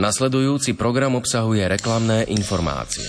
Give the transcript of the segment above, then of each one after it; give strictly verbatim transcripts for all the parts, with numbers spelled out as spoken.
Nasledujúci program obsahuje reklamné informácie.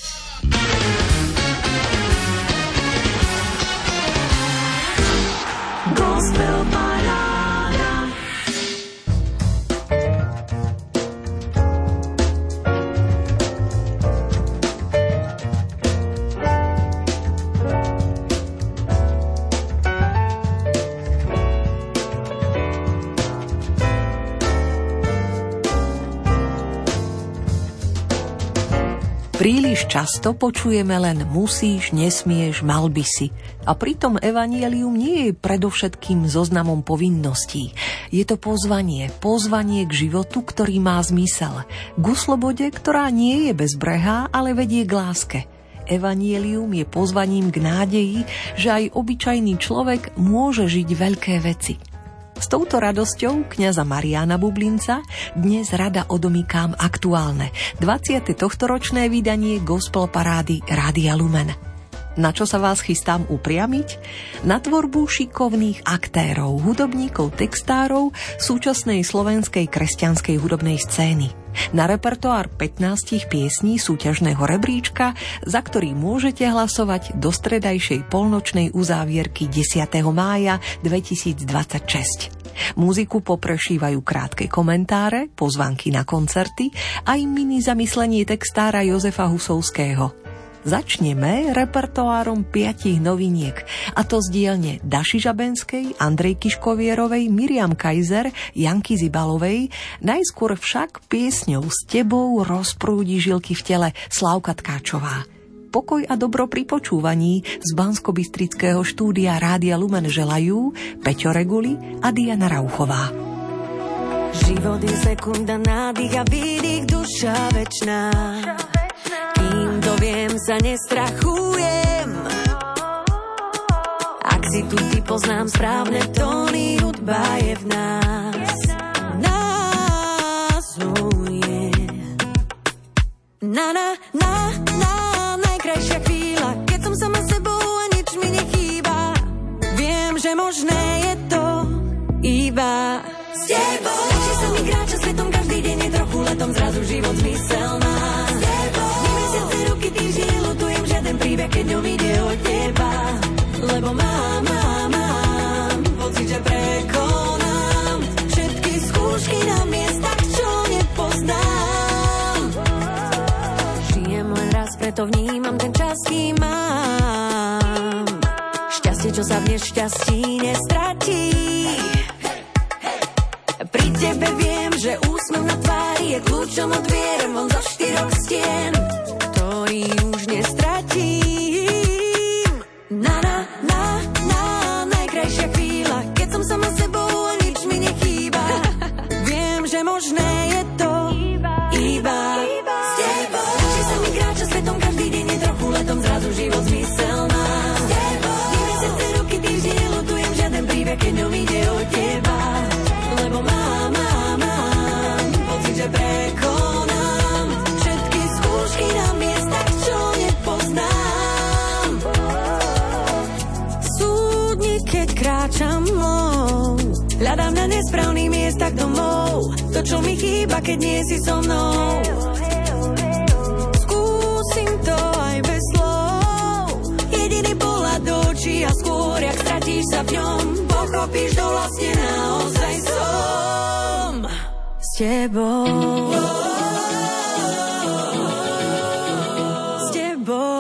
Príliš často počujeme len musíš, nesmieš, mal by si. A pritom evanjelium nie je predovšetkým zoznamom povinností. Je to pozvanie, pozvanie k životu, ktorý má zmysel. K slobode, ktorá nie je bezbrehá, ale vedie k láske. Evanjelium je pozvaním k nádeji, že aj obyčajný človek môže žiť veľké veci. S touto radosťou kňaza Mariána Bublinca dnes rada odomýkám aktuálne dvadsiate tohtoročné vydanie Gospel parády Rádia Lumen. Na čo sa vás chystám upriamiť? Na tvorbu šikovných aktérov, hudobníkov, textárov súčasnej slovenskej kresťanskej hudobnej scény. Na repertoár pätnásť piesní súťažného rebríčka, za ktorý môžete hlasovať do stredajšej polnočnej uzávierky desiateho mája dvetisícdvadsaťšesť. Muziku poprešívajú krátke komentáre, pozvánky na koncerty aj mini zamyslenie textára Jozefa Husovského. Začneme repertoárom piatich noviniek, a to z dielne Daši Žabenskej, Andrejky Škovierovej, Miriam Kaiser, Janky Zibalovej, najskôr však piesňou S tebou rozprúdi žilky v tele Slávka Tkáčová. Pokoj a dobro pri počúvaní z banskobystrického štúdia Rádia Lumen želajú Peťo Reguli a Diana Rauchová. Život je sekunda, nádych a výdych, duša večná. Kým doviem, sa nestrachujem. Ak si tu ty, poznám správne tóny, hudba je v nás. Nás je. Na, na, na, na, najkrajšia chvíľa, keď som sama sebou a nič mi nechýba. Viem, že možné je to iba s tebou. Stačí sa mi kráča svetom, každý deň je trochu letom, zrazu život zmysel má. S tebou. Nemysiace ruky tým vždy lutujem, žiaden príbeh, keď ňom ide od teba. Lebo mám, mám, mám pocit, že prekonám všetky skúšky na miestach, čo nepoznám. Žijem len raz, preto vnímam ten čas, kým mám. Šťastie, čo sa v nešťastí nestratí. Pri tebe viem, že úsmev na tvári je kľúčom od vier von zo štyroch stien, ktorý už nestratím. Na, na, na, na, najkrajšia chvíľa, keď som sama sebou a nič mi nechýba. Viem, že možné je to iba s tebou. Stačí sa mi kráča svetom, každý deň je trochu letom, zrazu život zmysel má. S tebou. Nemysiace ruky tým vždy nelutujem, žiaden príbeh, keď ňom ide od teba. Lebo mám, mám, mám pocit, že prekonám všetky skúšky na miestach, čo nepoznám. Súdni, keď kráčam mnou, hľadám na nesprávnych miestach domov. To, čo mi chýba, keď nie si so mnou. Skúsim to aj bez slov, jediný pohľad do očí a skôr, jak stratíš sa v ňom, pochopíš, to vlastne naozaj som s tebou. S tebou.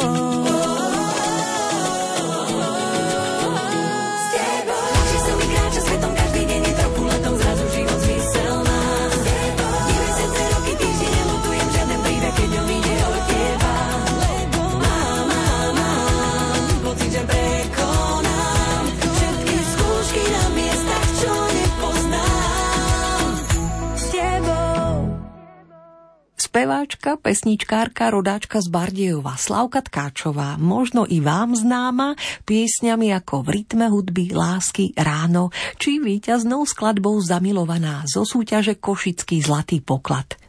S tebou. Či sa mi kráča svetom, každý deň je trochu letom, zrazu život zmysel má. S tebou. deväťdesiate roky tým vždy nelutujem, žiaden príbeh, keď ňom ide od teba. Lebo mám, mám, mám pocit, že prekonám všetky skúšky na miestach, čo nepoznám. S tebou. Speváčka, pesničkárka, rodáčka z Bardejova Slávka Tkáčová, možno i vám známa piesňami ako V rytme hudby, Lásky, Ráno či víťaznou skladbou Zamilovaná zo súťaže Košický zlatý poklad.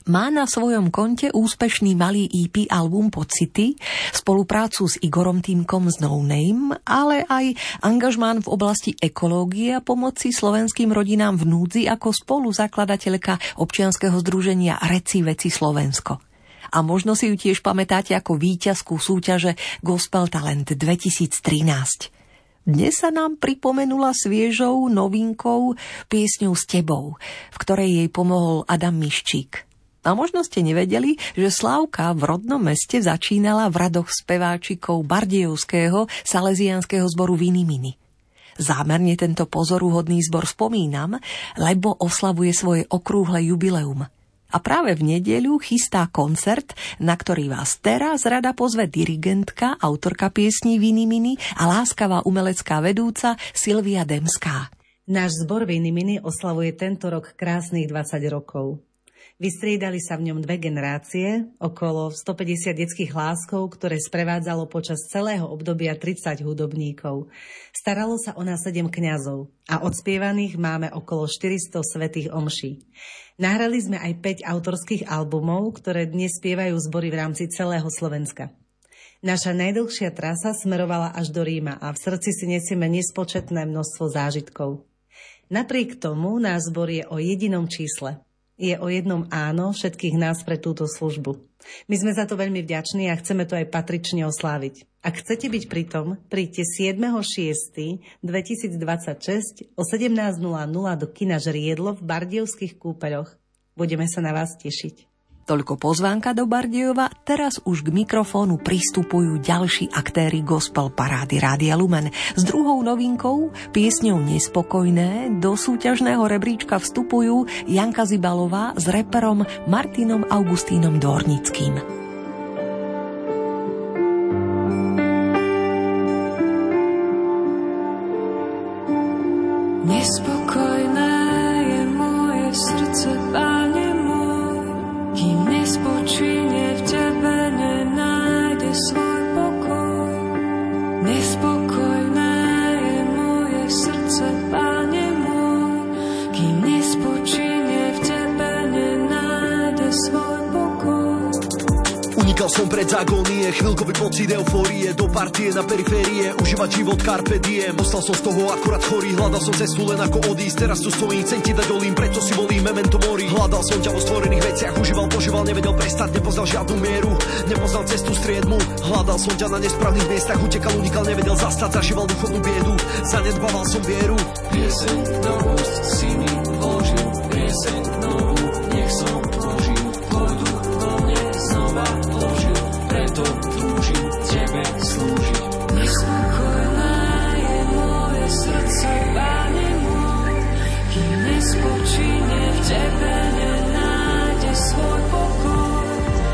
Má na svojom konte úspešný malý é pé album Pocity, spoluprácu s Igorom Týmkom z No Name, ale aj angažmán v oblasti ekológie a pomoci slovenským rodinám v núdzi ako spoluzakladateľka občianskeho združenia Reci veci Slovensko. A možno si ju tiež pamätáte ako víťazku súťaže Gospel Talent dvetisíctrinásť. Dnes sa nám pripomenula sviežou novinkou Piesňou s tebou, v ktorej jej pomohol Adam Miščík. A možno ste nevedeli, že Slávka v rodnom meste začínala v radoch speváčikov bardejovského salesiánskeho zboru Vinimini. Zámerne tento pozoruhodný zbor spomínam, lebo oslavuje svoje okrúhle jubileum. A práve v nedeľu chystá koncert, na ktorý vás teraz rada pozve dirigentka, autorka piesní Vinimini a láskavá umelecká vedúca Silvia Demská. Náš zbor Vinimini oslavuje tento rok krásnych dvadsať rokov. Vystriedali sa v ňom dve generácie, okolo stopäťdesiat detských hláskov, ktoré sprevádzalo počas celého obdobia tridsať hudobníkov. Staralo sa o nás sedem kňazov a odspievaných máme okolo štyristo svätých omší. Nahrali sme aj päť autorských albumov, ktoré dnes spievajú zbory v rámci celého Slovenska. Naša najdlhšia trasa smerovala až do Ríma a v srdci si nesieme nespočetné množstvo zážitkov. Napriek tomu náš zbor je o jedinom čísle. Je o jednom áno všetkých nás pre túto službu. My sme za to veľmi vďační a chceme to aj patrične osláviť. Ak chcete byť pri tom, príďte siedmeho šiesteho dvetisícdvadsaťšesť o sedemnásť nula nula do kina Žriedlo v Bardejovských Kúpeľoch. Budeme sa na vás tešiť. Toľko pozvánka do Bardejova, teraz už k mikrofónu pristupujú ďalší aktéri gospel parády Rádia Lumen. S druhou novinkou, piesňou Nespokojné, do súťažného rebríčka vstupujú Janka Zibalová s reperom Martinom Augustínom Dornickým. Nespokojné je moje srdce, Páne môj, kým nespočíne v tebe, nenájde svoj pokoj. Nespokojné je moje srdce, Páne môj, kým nespočíne v tebe, nenájde svoj pokoj. Unikal som pred agónie, chvíľkový pocit eufórie, do partie na periférie, užívať život carpe diem. Ostal som z toho akurát chorý, hľadal som cestu len ako odísť, teraz tu stojím, chcem ti dať olím, preto si volím memento mori. Hľadal som ťa vo stvorených veciach, užíval, požíval, nevedel prestať, nepoznal žiadnu mieru, nepoznal cestu striedmu. Hľadal som ťa na nesprávnych miestach, utekal, unikal, nevedel zastať, zažíval duchovnú biedu, zanedbával som vieru. Pieseň novú si mi vložil, pieseň novú, nech som vložil, vodu vo mne znova vložil, preto túžim tebe slúžiť. Nespokojné je moje srdce, Páne môj, kým nespočíne v tebe, nenájde svoj pokoj.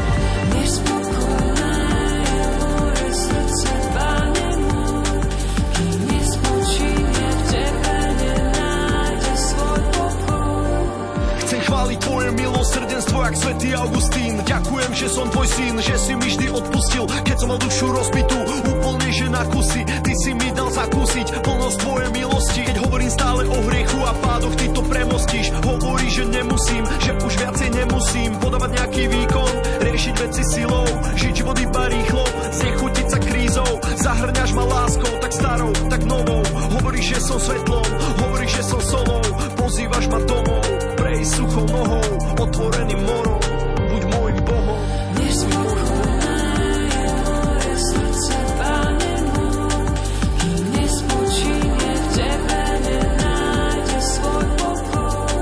Nespokojné je moje srdce, Páne môj, kým nespočíne v tebe, nenájde svoj pokoj. Chcem chváliť tvoje milosrdenstvo, jak svätý Augustín. Ďakujem, že som tvoj syn, že si mi vždy odpustil, keď som mal dušu rozbitú, úplne že na kusy. Ty si mi dal zakúsiť plnosť tvojej milosti. Keď hovorím stále o hriechu a pádoch, ty to premostíš. Hovoríš, že nemusím, že už viacej nemusím podávať nejaký výkon, riešiť veci silou, žiť život iba rýchlo, znechutiť sa krízou. Zahrňaš ma láskou, tak starou, tak novou. Hovoríš, že som svetlom, hovoríš, že som solou. Pozývaš ma domov, prejsť suchou nohou, otvoreným morom, buď môjim Bohom. Nespokojné je moje srdce, Páne môj, kým nespočíne v tebe, nenájde svoj pokoj.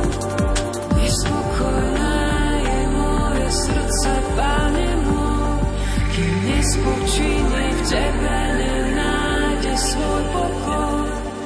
Nespokojné je moje srdce, Páne môj, kým nespočíne v tebe, nenájde svoj pokoj.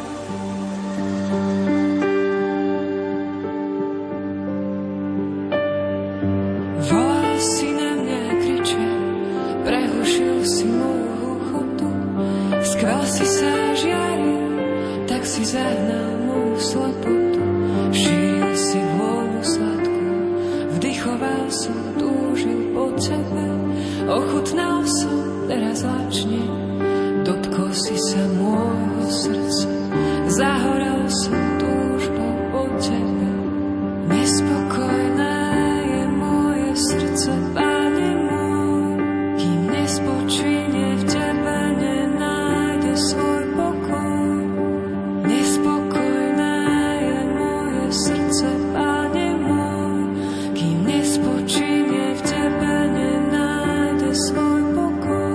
Volal si na mňa, kriče, prehušil si moju hluchotu. Skvel si sa žiaril, tak si zahnal moju slepotu. Šíril si vôňu sladkú, vdychoval som, túžil po tebe. Ochutnal som, teraz lačne, dotkol si sa môjho srdca. Zahorel som túžbou po tebe. Nespokojná je moje srdce, Pane môj, kým nespočíne v Tebe, nenájde svoj pokoj. Nespokojné je moje srdce, Pane môj, kým nespočíne v Tebe, nenájde svoj pokoj.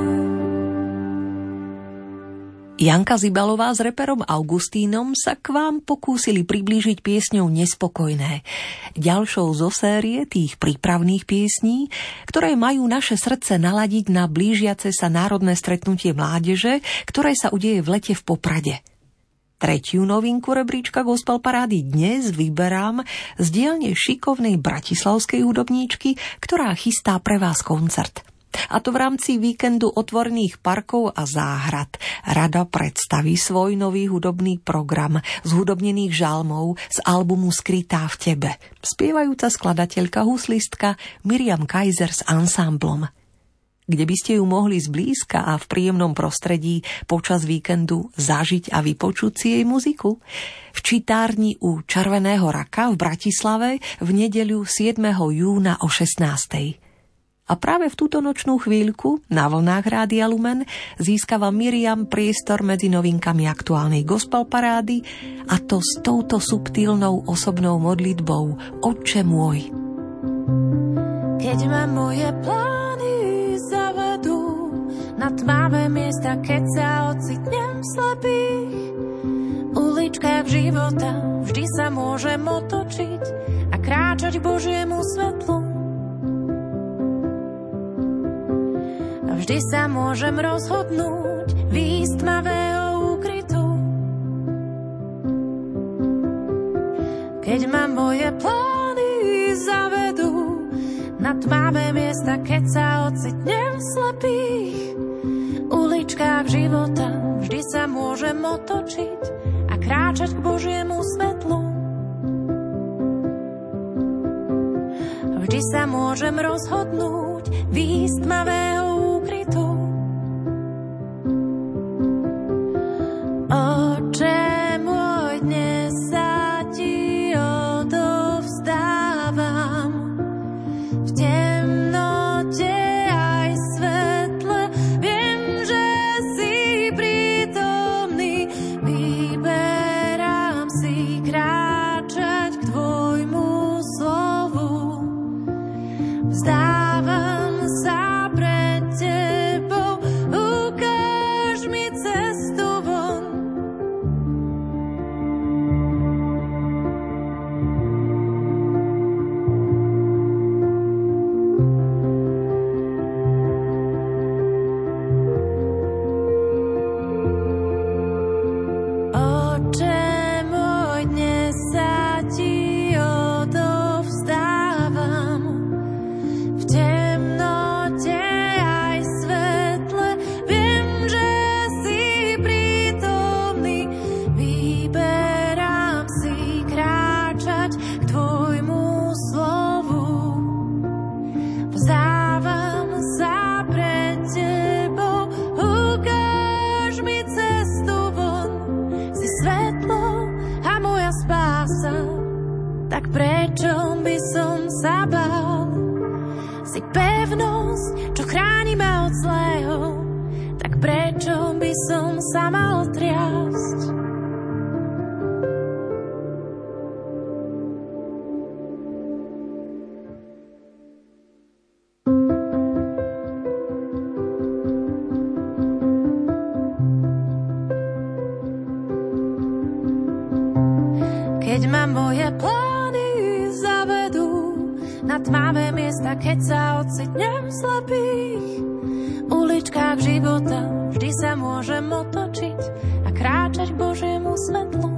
Janka Zibalová s reperom Augustínom sa k vám pokúsili priblížiť piesňou Nespokojné. Ďalšou zo série tých prípravných piesní, ktoré majú naše srdce naladiť na blížiace sa národné stretnutie mládeže, ktoré sa udeje v lete v Poprade. Tretiu novinku rebríčka Gospel Parády dnes vyberám z dielne šikovnej bratislavskej hudobníčky, ktorá chystá pre vás koncert. A to v rámci víkendu otvorených parkov a záhrad. Rada predstaví svoj nový hudobný program z hudobnených žalmov z albumu Skrytá v tebe. Spievajúca skladateľka huslistka Miriam Kaiser s ansámblom. Kde by ste ju mohli zblízka a v príjemnom prostredí počas víkendu zažiť a vypočuť si jej muziku? V čitárni u Červeného raka v Bratislave v nedeľu siedmeho júna o šestnástej. A práve v túto nočnú chvíľku na vlnách Rádia Lumen získava Miriam priestor medzi novinkami aktuálnej gospel parády, a to s touto subtilnou osobnou modlitbou Otče môj. Keď ma moje plány zavedú na tmavé miesta, keď sa ocitnem v slepých uličkách života, vždy sa môžem otočiť a kráčať k Božiemu svetlu. Vždy sa môžem rozhodnúť výjsť tmavého úkrytu. Keď ma moje plány zavedú na tmavé miesta, keď sa ocitnem v slepých uličkách života, vždy sa môžem otočiť a kráčať k Božiemu svetlu. Vždy sa môžem rozhodnúť výjsť tmavého úkrytu. Oče môj, dnes sa ti odovzdávam. V temnote aj svetle viem, že si prítomný. Vyberám si kráčať k tvojmu slovu. Vzdávam sa pred tebou, ukáž mi cestu von. Oče môj, dnes sa ti odovzdávam. V temnote aj svetle viem, že si prítomný. Vyberám si kráčať k tvojmu slovu. Vzdávam sa pred tebou, ukáž mi cestu von. Si svetlo a moja spása, tak prečo by som sa bál? Si pevnosť, čo chráni ma od zlého, tak prečo by som sa mal triasť? Keď ma moje plány zavedú na tmavé miesta, keď sa ocitnem v slepých uličkách života, vždy sa môžem otočiť a kráčať k Božiemu svetlu.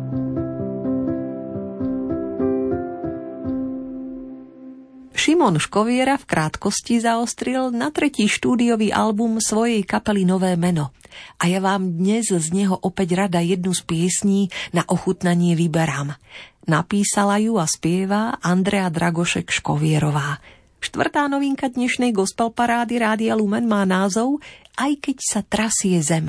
Šimon Škoviera v krátkosti zaostril na tretí štúdiový album svojej kapely Nové meno. A ja vám dnes z neho opäť rada jednu z piesní na ochutnanie vyberám. Napísala ju a spieva Andrea Dragošek Škovierová. Štvrtá novinka dnešnej gospel parády Rádia Lumen má názov Aj keď sa trasie zem.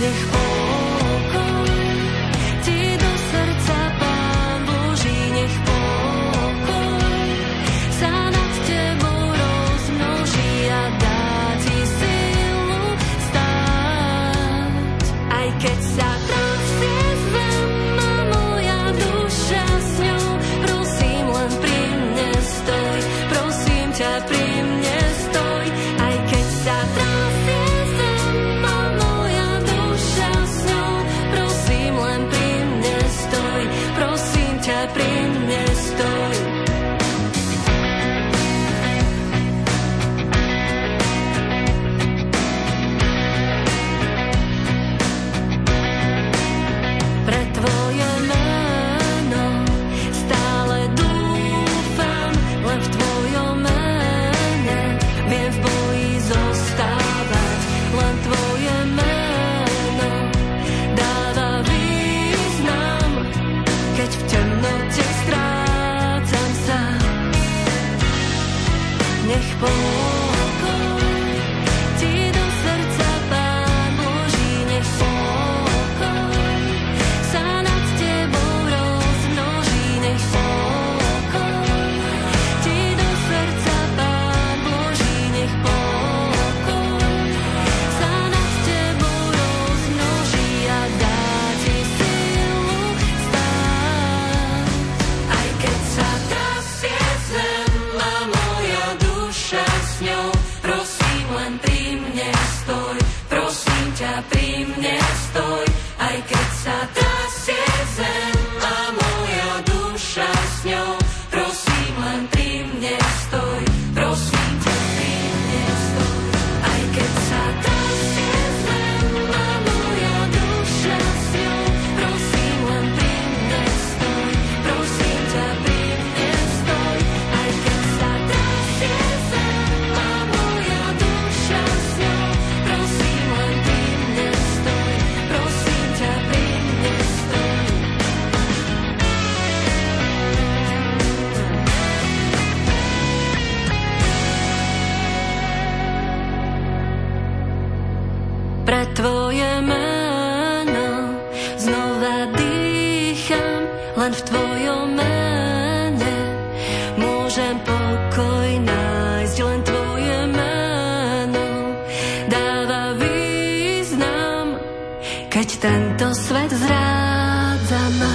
nech pokoj ti do srdca, Pán Boží, nech pokoj sa nad tebou rozmnoží a dá ti silu stáť. Aj keď sa trasie zem a moja duša s ňou, prosím, len pri mne stoj, prosím ťa, pri mne stoj. Aj keď sa trasie zem a moja duša s ňou, prosím, len pri mne stoj, prosím ťa, pri mne stoj. Pre tvoje meno stále dúfam, len v tvojom mene viem v boji zostávať. Len tvoje meno dáva význam, keď v temnote strácam sa. Nech pokoj ti do srdca, Pán Boží, nech pokoj sa nad tebou rozmnoží, nech pokoj ti do srdca, Pán Boží, nech pokoj sa nad tebou rozmnoží a dá ti silu stáť. Aj keď sa trasie zem a moja duša s ňou, prosím, len pri mne stoj, prosím ťa, pri mne stoj. Aj keď sa trasie zem a moja duša s ňou, prosím, len pri mne stoj, prosím ťa, pri mne stoj. Aj keď sa trasie zem a moja duša s ňou, prosím, len pri mne stoj, prosím ťa, pri mne stoj. Aj keď sa trasie zem a moja duša s ňou, prosím, len pri mne stoj, prosím ťa, pri mne stoj. Pre tvoje meno znova dýcham, len v tvojom mene môžem pokoj nájsť. Len tvoje meno dáva význam, keď tento svet zrádza ma.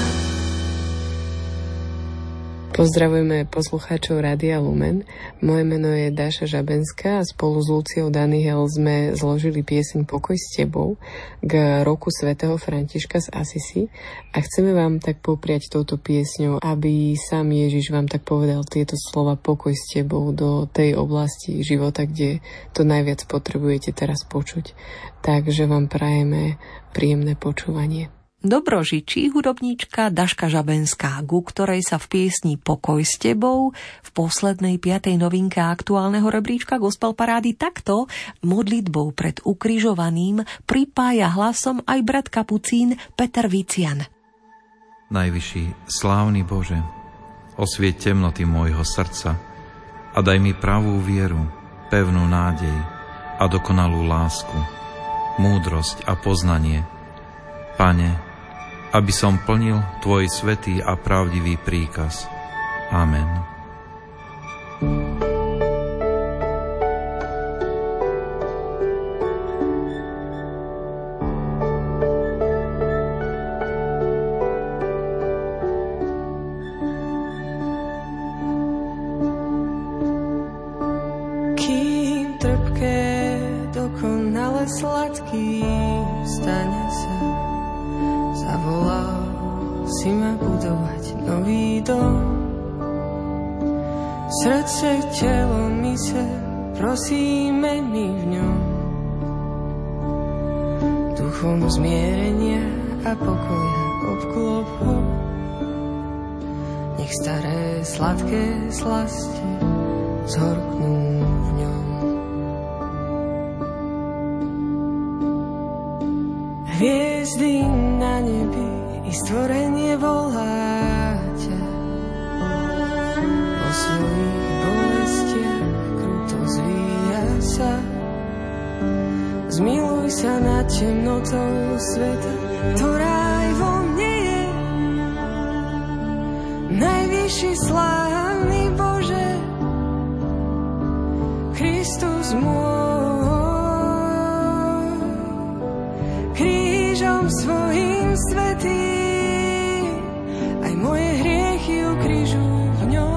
Pozdravujeme poslucháčov Rádia Lumen. Moje meno je Dáša Žabenská a spolu s Luciou Daniel sme zložili pieseň Pokoj s tebou k roku svätého Františka z Asisi a chceme vám tak popriať touto piesňou, aby sám Ježiš vám tak povedal tieto slova pokoj s tebou do tej oblasti života, kde to najviac potrebujete teraz počuť. Takže vám prajeme príjemné počúvanie. Dobro žičí hudobníčka Daška Žabenská, ku ktorej sa v piesni Pokoj s tebou v poslednej piatej novinke aktuálneho rebríčka Gospel Parády takto modlitbou pred ukrižovaným pripája hlasom aj brat kapucín Peter Vician. Najvyšší, slávny Bože, osvieť temnoty môjho srdca a daj mi pravú vieru, pevnú nádej a dokonalú lásku, múdrosť a poznanie. Pane, aby som plnil Tvoj svätý a pravdivý príkaz. Amen. Kým trpké, dokonale sladký stane sa, zavolal si ma budovať nový dom. Srdce, telo, myseľ, prosíme my v ňom. Duchom zmierenia a pokoja obklop ho. Nech staré sladké slasti zhorknú v ňom. Hviezdy na nebi i stvorenie volá ťa. Po svojich bolestiach kruto zvíja sa. Zmiluj sa nad temnotou sveta, ktorá aj vo mne je. Najvyšší slávny Bože, Kristus môj, krížom svojím svätým, aj moje hriechy ukrižuj v ňom.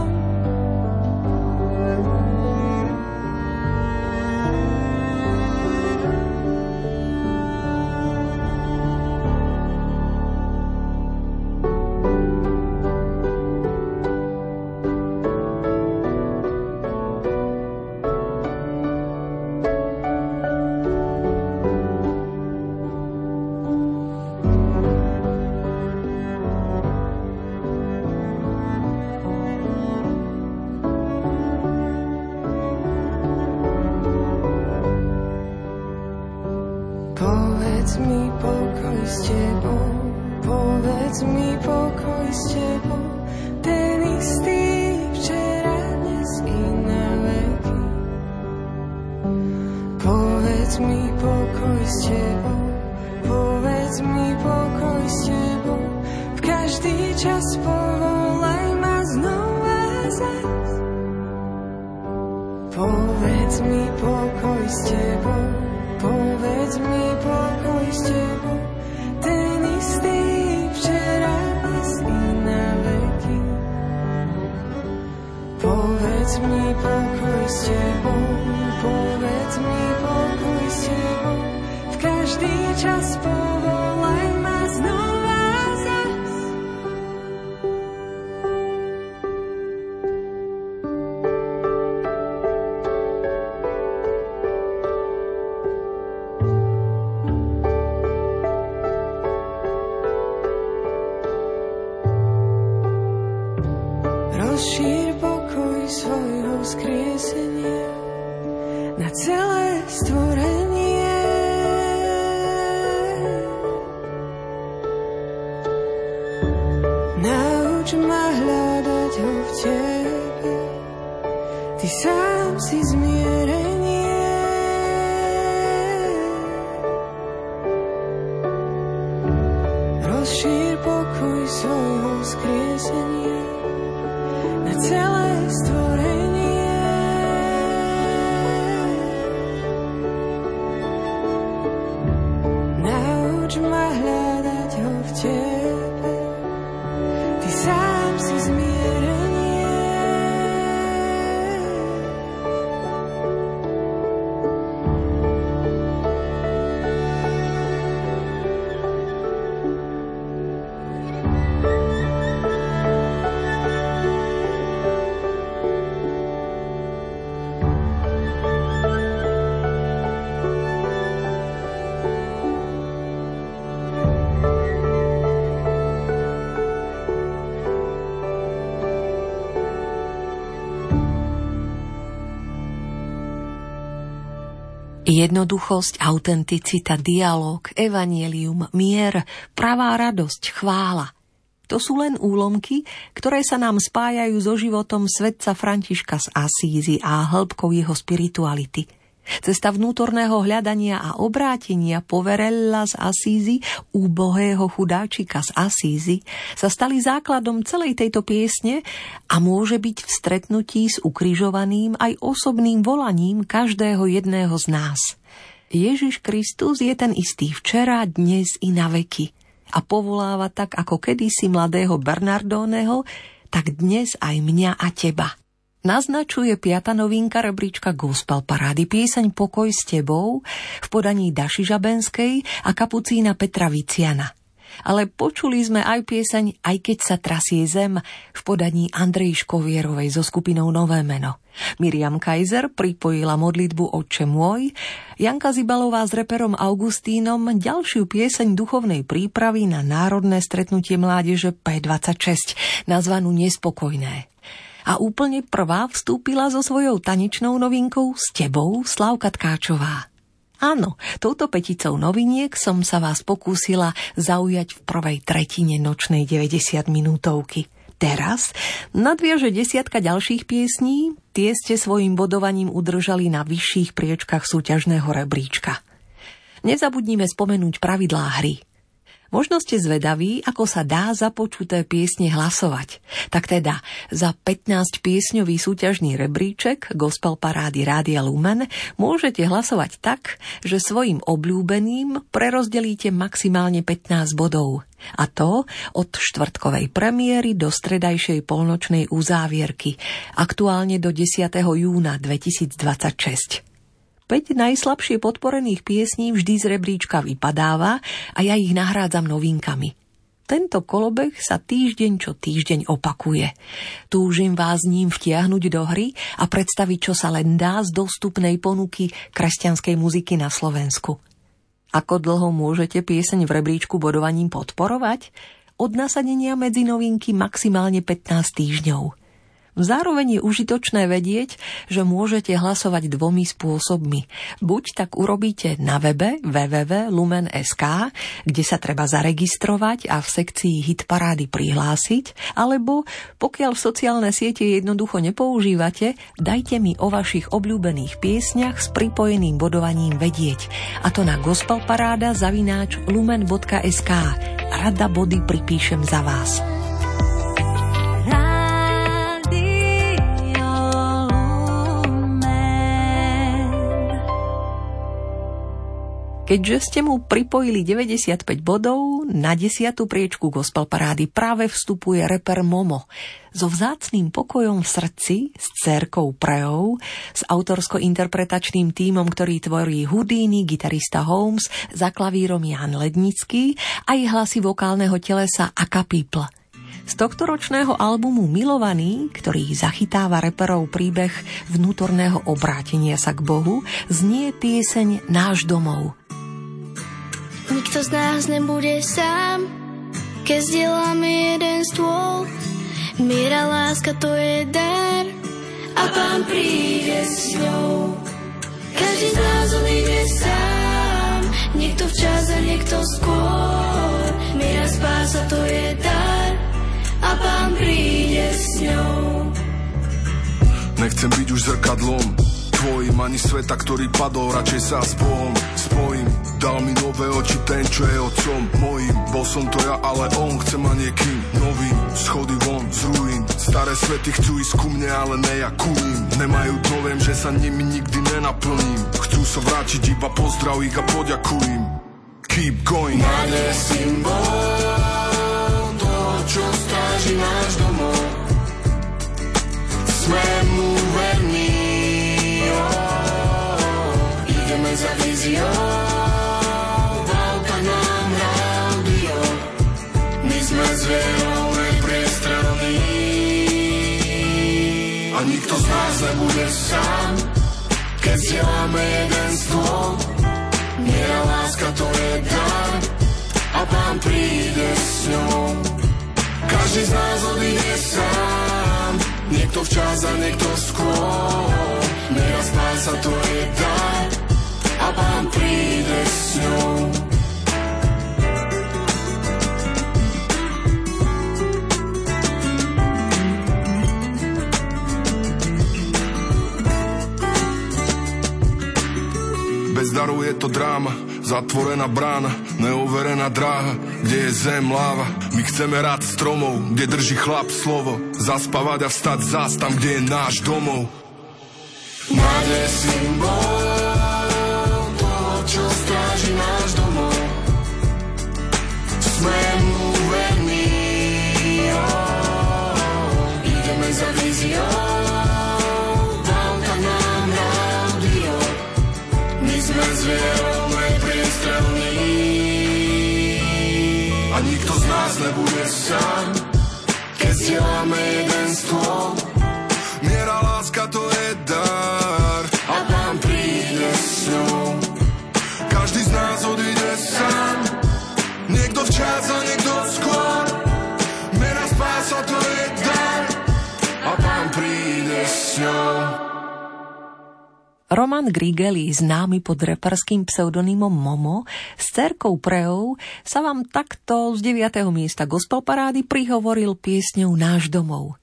Povedz mi pokoj s tebou, povedz mi pokoj s tebou, ten istý včera, dnes i na veky. Povedz mi pokoj s tebou, povedz mi pokoj s tebou, v každý čas povolaj ma znova zas. Povedz mi pokoj s tebou, povedz mi pokoj s tebou, ten istý včera, dnes i na veky. Povedz mi pokoj s tebou, povedz mi pokoj s tebou, v každý čas povolaj ma znova zas. Rozšír pokoj svojho vzkriesenia na celé stvorenie. Nauč ma hľadať ho v tebe, ty sám si zmierenie. Rozšír pokoj svojho vzkriesenia na celé stvorenie. Nauč ma hľadať ho v tebe, ty sám si zmierenie. Jednoduchosť, autenticita, dialog, evanjelium, mier, pravá radosť, chvála. To sú len úlomky, ktoré sa nám spájajú so životom svätca Františka z Asízy a hĺbkou jeho spirituality. Cesta vnútorného hľadania a obrátenia Poverella z Asízy, úbohého chudáčika z Asízy, sa stali základom celej tejto piesne a môže byť v stretnutí s ukrižovaným aj osobným volaním každého jedného z nás. Ježiš Kristus je ten istý včera, dnes i na veky a povoláva tak ako kedysi mladého Bernardoneho, tak dnes aj mňa a teba. Naznačuje piata novinka rebríčka Gospel parády pieseň Pokoj s tebou v podaní Daši Žabenskej a kapucína Petra Viciana. Ale počuli sme aj pieseň Aj keď sa trasie zem v podaní Andrej Škovierovej so skupinou Nové meno. Miriam Kaiser pripojila modlitbu Otče môj, Janka Zibalová s reperom Augustínom ďalšiu pieseň duchovnej prípravy na národné stretnutie mládeže pé dvadsaťšesť, nazvanú Nespokojné. A úplne prvá vstúpila so svojou tanečnou novinkou S tebou Slávka Tkáčová. Áno, touto peticou noviniek som sa vás pokúsila zaujať v prvej tretine nočnej deväťdesiat minútovky. Teraz nadviaže desiatka ďalších piesní, tie ste svojim bodovaním udržali na vyšších priečkach súťažného rebríčka. Nezabudnime spomenúť pravidlá hry. Možno ste zvedaví, ako sa dá za počuté piesne hlasovať. Tak teda, za pätnásťpiesňový súťažný rebríček Gospel Parády Rádia Lumen môžete hlasovať tak, že svojim obľúbeným prerozdelíte maximálne pätnásť bodov. A to od štvrtkovej premiéry do stredajšej polnočnej uzávierky, aktuálne do desiateho júna dvetisícdvadsaťšesť. päť najslabšie podporených piesní vždy z rebríčka vypadáva a ja ich nahrádzam novinkami. Tento kolobeh sa týždeň čo týždeň opakuje. Túžim vás ním vtiahnuť do hry a predstaviť, čo sa len dá z dostupnej ponuky kresťanskej muziky na Slovensku. Ako dlho môžete pieseň v rebríčku bodovaním podporovať? Od nasadenia medzi novinky maximálne pätnásť týždňov. Zároveň je užitočné vedieť, že môžete hlasovať dvomi spôsobmi. Buď tak urobíte na webe w w w bodka lumen bodka es ka, kde sa treba zaregistrovať a v sekcii hitparády prihlásiť, alebo pokiaľ sociálne siete jednoducho nepoužívate, dajte mi o vašich obľúbených piesňach s pripojeným bodovaním vedieť. A to na gospelparáda zavináč lumen bodka es ka. Rada body pripíšem za vás. Keďže ste mu pripojili deväťdesiatpäť bodov, na desiatu priečku Gospel Parády práve vstupuje reper Momo so vzácnym pokojom v srdci, s dcérkou Preou, s autorsko-interpretačným tímom, ktorý tvorí Houdini, gitarista Holmes, za klavírom Jan Lednický a aj hlasy vokálneho telesa Aka People. Z tohtoročného albumu Milovaný, ktorý zachytáva reperov príbeh vnútorného obrátenia sa k Bohu, znie pieseň Náš domov. Nikto z nás nebude sám, keď zdieľame jeden stôl. Miera, láska, to je dar a Pán príde s ňou. Každý z nás odíde sám, niekto včas a niekto skôr. Miera, spása, to je dar a Pán príde s ňou. Nechcem byť už zrkadlom tvojim, ani sveta, ktorý padol, radšej sa s Bohom spojím. Dal mi nové oči ten, čo je otcom mojím. Bol som to ja, ale on chce ma niekým novým. Schody von z ruín, staré svety chcú ísť ku mne, ale ne ja ku ním. Nemajú to, viem, že sa nimi nikdy nenaplním. Chcú sa vrátiť, iba pozdrav ich a poďakujem. Keep going. Nádej symbol toho, čo stráži náš domov. Sme mu verní, oh, ideme za víziou. S vierou nepriestrelný a nikto z nás nebude sám, keď zdieľame jeden stôl. Miera, láska, to je dar a Pán príde s ňou. Každý z nás odíde sám, niekto včas a niekto skôr. Miera, spása, to je dar a Pán príde s ňou. Bez daru je to dráma, zatvorená brána, neoverená dráha, kde je zem, láva. My chceme rád stromov, kde drží chlap slovo, zaspávať a vstať zás tam, kde je náš domov. Nádej symbol toho, čo stráži náš domov. Sme mu verní, oh, ideme za víziou. Sme s vierou nepriestrelní a nikto z nás nebude sám, keď zdieľame jeden stôl. Miera, láska, to je dar a Pán príde s ňou. Každý z nás odíde sám, niekto včas a niekto skôr. Miera, spása, to je dar a Pán príde s ňou. Roman Grigeli, známy pod reperským pseudonymom Momo, s dcérkou Preou sa vám takto z deviateho miesta Gospel Parády prihovoril piesňou Náš domov.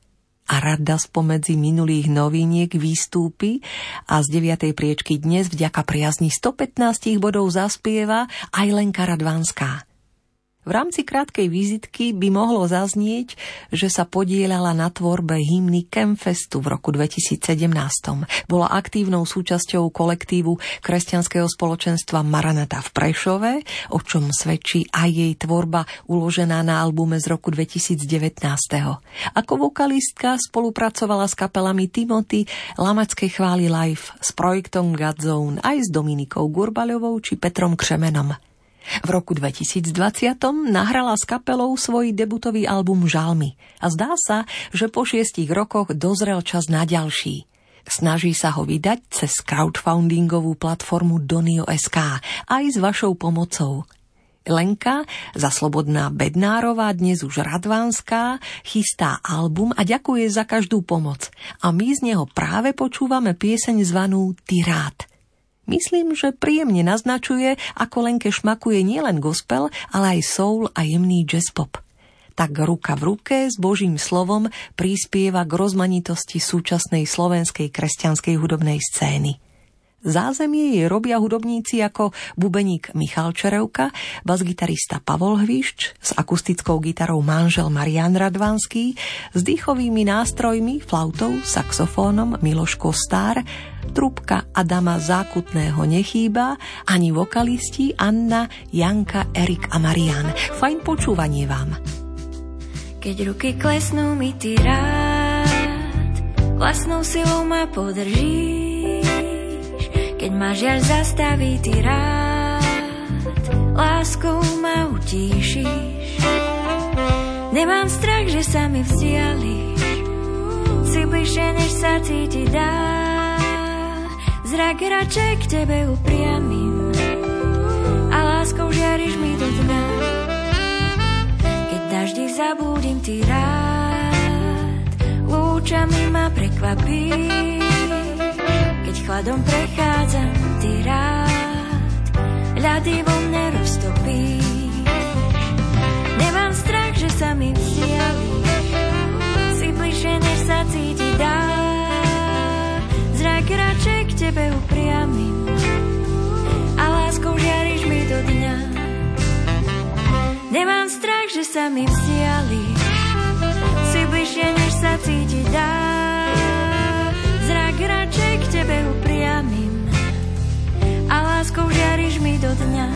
a rada spomedzi minulých noviniek výstúpi a z deviatej priečky dnes vďaka priazni stopätnásť bodov zaspieva aj Lenka Radvanská. V rámci krátkej vizitky by mohlo zaznieť, že sa podieľala na tvorbe hymny Campfestu v roku dvetisícsedemnásť. Bola aktívnou súčasťou kolektívu kresťanského spoločenstva Maranata v Prešove, o čom svedčí aj jej tvorba uložená na albume z roku dvetisícdevätnásť. Ako vokalistka spolupracovala s kapelami Timothy, Lamačskej chvály live, s projektom Godzone, aj s Dominikou Gurbaľovou či Petrom Křemenom. V roku dvetisícdvadsať nahrala s kapelou svoj debutový album Žalmy a zdá sa, že po šiestich rokoch dozrel čas na ďalší. Snaží sa ho vydať cez crowdfundingovú platformu Donio bodka es ká aj s vašou pomocou. Lenka, za Slobodná Bednárová, dnes už Radvanská, chystá album a ďakuje za každú pomoc. A my z neho práve počúvame pieseň zvanú Ty rád. Myslím, že príjemne naznačuje, ako Lenke šmakuje nielen gospel, ale aj soul a jemný jazz pop. Tak ruka v ruke s Božím slovom prispieva k rozmanitosti súčasnej slovenskej kresťanskej hudobnej scény. Zázemie jej robia hudobníci ako bubeník Michal Čerevka, basgitarista Pavol Hvišč, s akustickou gitarou manžel Marián Radvanský, s dýchovými nástrojmi, flautou, saxofónom Miloš Kostár, trúbka Adama Zákutného nechýba, ani vokalisti Anna, Janka, Erik a Marián. Fajn počúvanie vám. Keď ruky klesnú mi ty rád, vlastnou silou ma podržíš. Keď ma žiaľ zastaví ty rád, láskou ma utíšiš. Nemám strach, že sa mi vzdiališ, si bližšie, než sa cítiť dá. Zrak radšej k tebe upriamím a láskou žiariš mi do dna. Keď daždi zabúdim ty rád, lúčami ma prekvapíš. Keď chladom prechádzam, ty rád ľady vo mne roztopíš. Nemám strach, že sa mi vzdialíš, si bližšie, než sa cíti dá. Zrak radšej k tebe upriamím a láskou žiariš mi do dňa. Nemám strach, že sa mi vzdialíš, si bližšie, než sa cíti dá. Zrak radšej k tebe upriamím a láskou žiariš mi do dňa.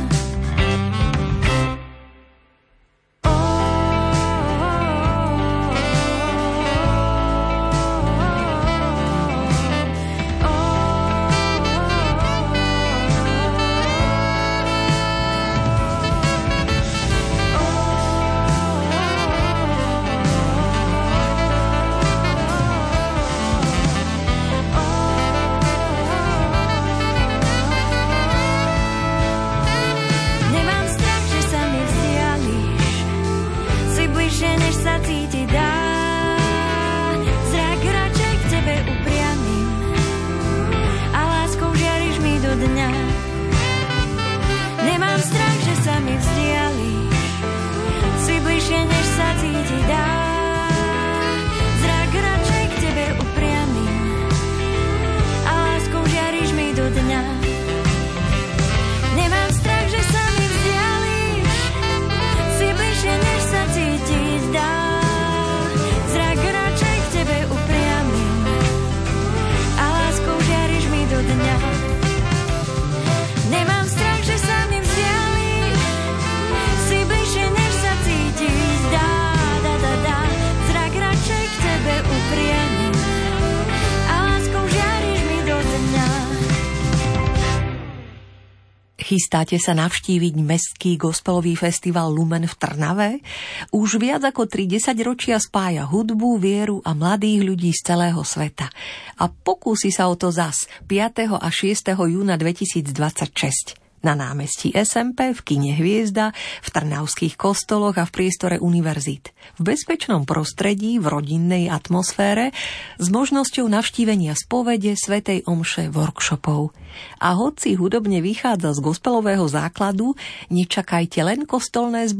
Chystáte sa navštíviť mestský gospelový festival Lumen v Trnave? Už viac ako tri desaťročia spája hudbu, vieru a mladých ľudí z celého sveta. A pokúsi sa o to zas piateho a šiesteho júna dvetisícdvadsaťšesť. Na námestí es em pé, v kine Hviezda, v trnavských kostoloch a v priestore univerzít. V bezpečnom prostredí, v rodinnej atmosfére, s možnosťou navštívenia spovede, svätej omše, workshopov. A hoci hudobne vychádza z gospelového základu, nečakajte len kostolné zbory.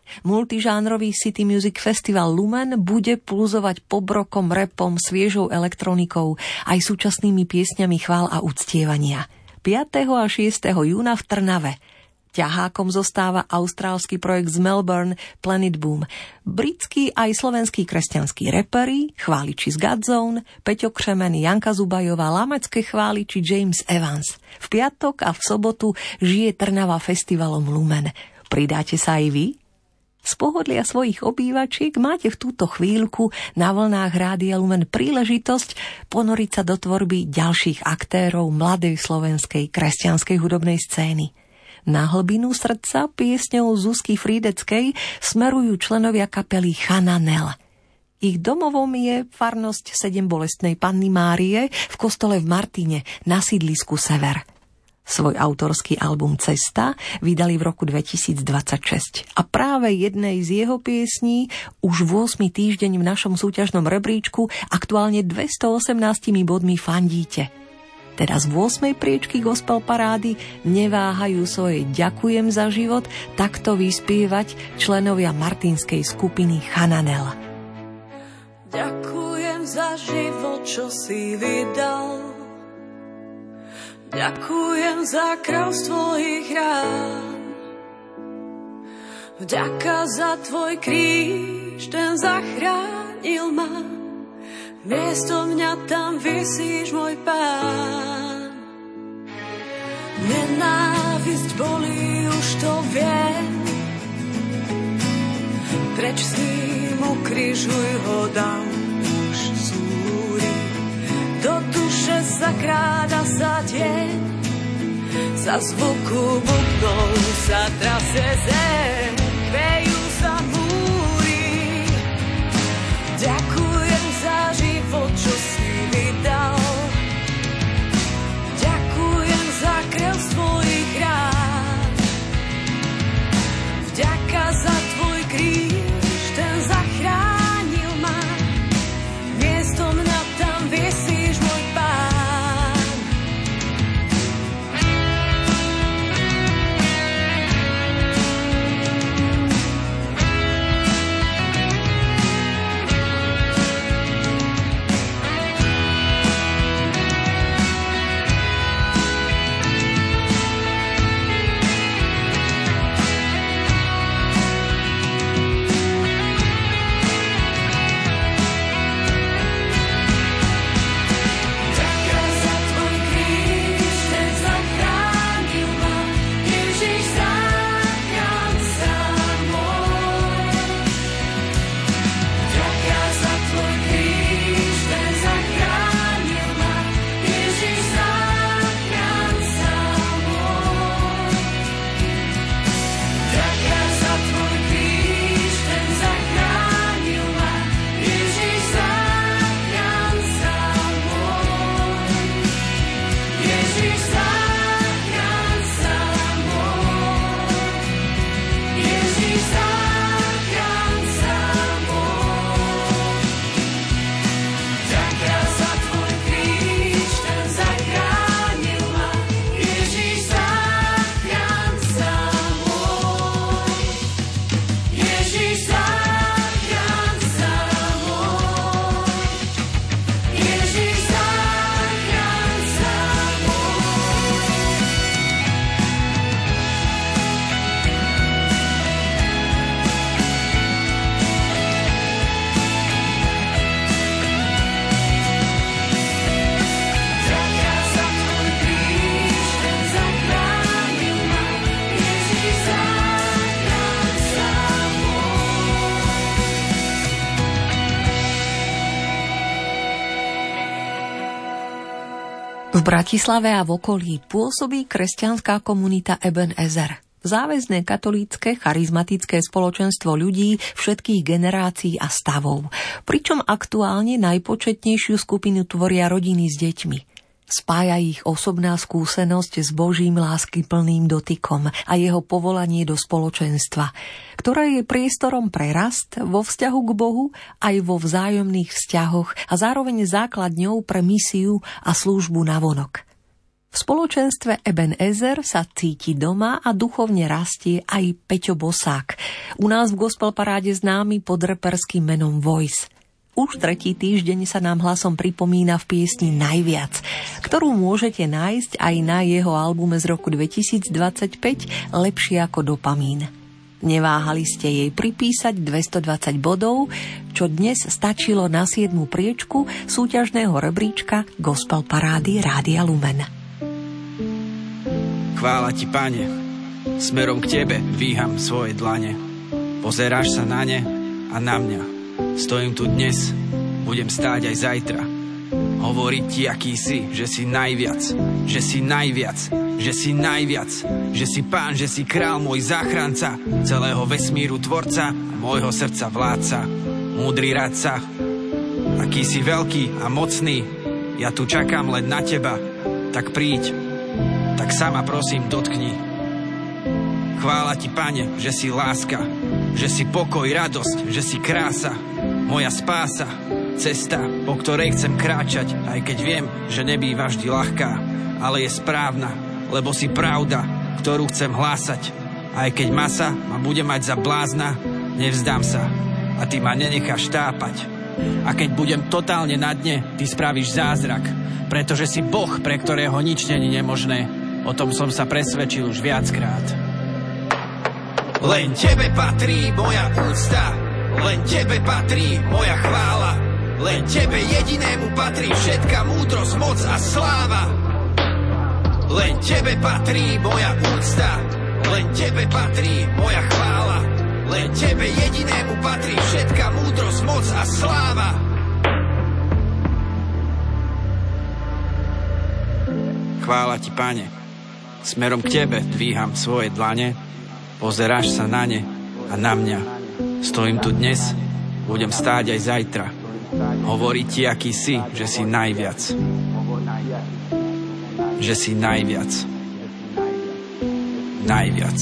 Multižánrový City Music Festival Lumen bude pulzovať pobrokom, rapom, sviežou elektronikou aj súčasnými piesňami chvál a uctievania. piateho a šiesteho júna v Trnave. Ťahákom zostáva austrálsky projekt z Melbourne Planet Boom. Britskí aj slovenskí kresťanskí reperi, chváliči z Godzone, Peťo Křemen, Janka Zubajová, lamecké chváliči James Evans. V piatok a v sobotu žije Trnava festivalom Lumen. Pridáte sa aj vy? Z pohodlia svojich obývačiek máte v túto chvíľku na vlnách Rádia Lumen príležitosť ponoriť sa do tvorby ďalších aktérov mladej slovenskej kresťanskej hudobnej scény. Na hlbinu srdca piesňou Zuzky Frídeckej smerujú členovia kapely Chananel. Ich domovom je farnosť Sedembolestnej Panny Márie v kostole v Martine na sídlisku Sever. Svoj autorský album Cesta vydali v roku dvetisícdvadsaťšesť a práve jednej z jeho piesní už v ôsmy týždeň v našom súťažnom rebríčku aktuálne dvestoosemnásť bodmi fandíte. Teda z ôsmej priečky gospel parády neváhajú svoje ďakujem za život takto vyspievať členovia martinskej skupiny Chananel. Ďakujem za život, čo si vydal. Ďakujem za krv z tvojich rán. Vďaka za tvoj kríž, ten zachránil ma. Miesto mňa tam visíš, môj Pán. Nenávisť bolí, už to viem. Preč s ním ukrižuj ho, dám už zúri. Do duše sa kráda sa deň, za zvuku bubnov sa trase zem, kvejú sa múry. Ďakujem za život, čo si vydal. Ďakujem za krev z tvojich rán. Vďaka za tvoj kríž, ten zachránil ma. Miesto mňa tam visíš, môj Pán. V Bratislave a v okolí pôsobí kresťanská komunita Eben Ezer. Záväzné katolícke charizmatické spoločenstvo ľudí všetkých generácií a stavov. Pričom aktuálne najpočetnejšiu skupinu tvoria rodiny s deťmi. Spája ich osobná skúsenosť s Božím láskyplným dotykom a jeho povolanie do spoločenstva, ktoré je priestorom pre rast vo vzťahu k Bohu aj vo vzájomných vzťahoch a zároveň základňou pre misiu a službu navonok. V V spoločenstve Ebenezer sa cíti doma a duchovne rastie aj Peťo Bosák, u nás v Gospel Paráde známy pod reperským menom Voice. Už tretí týždeň sa nám hlasom pripomína v piesni Najviac, ktorú môžete nájsť aj na jeho albume z roku dvetisícdvadsaťpäť Lepšie ako dopamín. Neváhali ste jej pripísať dvestodvadsať bodov, čo dnes stačilo na siedmu priečku súťažného rebríčka Gospel Parády Rádia Lumen. Chvála ti, Pane, smerom k tebe dvíham svoje dlane. Pozeráš sa na ne a na mňa. Stojím tu dnes, budem stáť aj zajtra. Hovoriť ti, aký si, že si najviac, že si najviac, že si najviac, že si Pán, že si král, môj záchranca, celého vesmíru tvorca a môjho srdca vládca, múdry radca. Aký si veľký a mocný, ja tu čakám len na teba, tak príď, tak sama prosím dotkni. Chvála ti, Pane, že si láska, že si pokoj, radosť, že si krása, moja spása, cesta, po ktorej chcem kráčať, aj keď viem, že nebýva vždy ľahká, ale je správna, lebo si pravda, ktorú chcem hlásať. Aj keď masa ma bude mať za blázna, nevzdám sa a ty ma nenecháš tápať. A keď budem totálne na dne, ty spravíš zázrak, pretože si Boh, pre ktorého nič není nemožné. O tom som sa presvedčil už viackrát. Len tebe patrí moja úcta, len tebe patrí moja chvála, len tebe jedinému patrí všetka múdrosť, moc a sláva. Len tebe patrí moja úcta, len tebe patrí moja chvála, len tebe jedinému patrí všetka múdrosť, moc a sláva. Chvála ti, Pane, smerom k tebe dvíham svoje dlane, pozeráš sa na ne a na mňa. Stojím tu dnes, budem stáť aj zajtra. Hovoriť ti, aký si, že si najviac. Že si najviac. Najviac.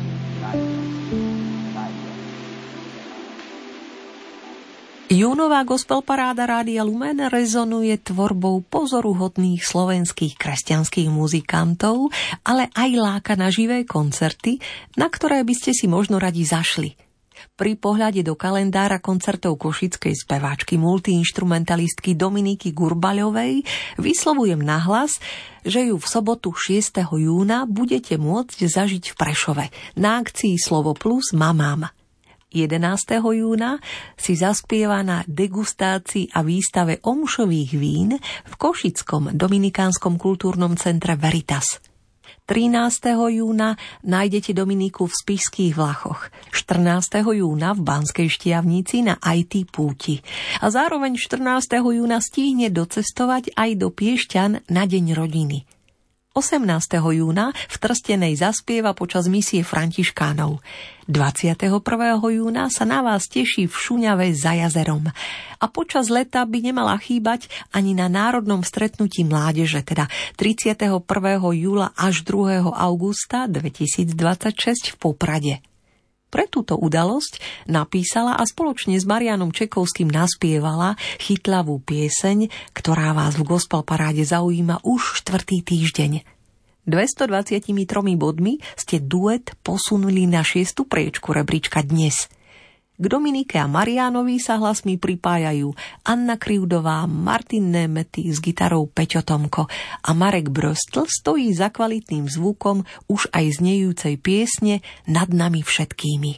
Júnová Gospel Paráda Rádia Lumen rezonuje tvorbou pozoruhodných slovenských kresťanských muzikantov, ale aj láka na živé koncerty, na ktoré by ste si možno radi zašli. Pri pohľade do kalendára koncertov košickej speváčky multiinštrumentalistky Dominiky Gurbaľovej vyslovujem nahlas, že ju v sobotu šiesteho júna budete môcť zažiť v Prešove na akcii Slovo Plus Mamám. jedenásteho júna si zaspieva na degustácii a výstave omšových vín v košickom Dominikánskom kultúrnom centre Veritas. trinásteho júna nájdete Dominiku v Spišských Vlachoch, štrnásteho júna v Banskej Štiavnici na í té púti a zároveň štrnásteho júna stihne docestovať aj do Piešťan na Deň rodiny. osemnásteho júna v Trstenej zaspieva počas misie Františkánov. dvadsiateho prvého júna sa na vás teší v Šuňave za jazerom. A počas leta by nemala chýbať ani na národnom stretnutí mládeže, teda tridsiateho prvého júla až druhého augusta dvetisícdvadsaťšesť v Poprade. Pre túto udalosť napísala a spoločne s Marianom Čekovským naspievala chytlavú pieseň, ktorá vás v Gospel Paráde zaujíma už štvrtý týždeň. dvestodvadsaťtri bodmi ste duet posunuli na šiestu priečku rebríčka dnes. K Dominike a Mariánovi sa hlasmi pripájajú Anna Krivdová, Martin Nemety s gitarou Peťo Tomko a Marek Brostl stojí za kvalitným zvukom už aj znejúcej piesne Nad nami všetkými.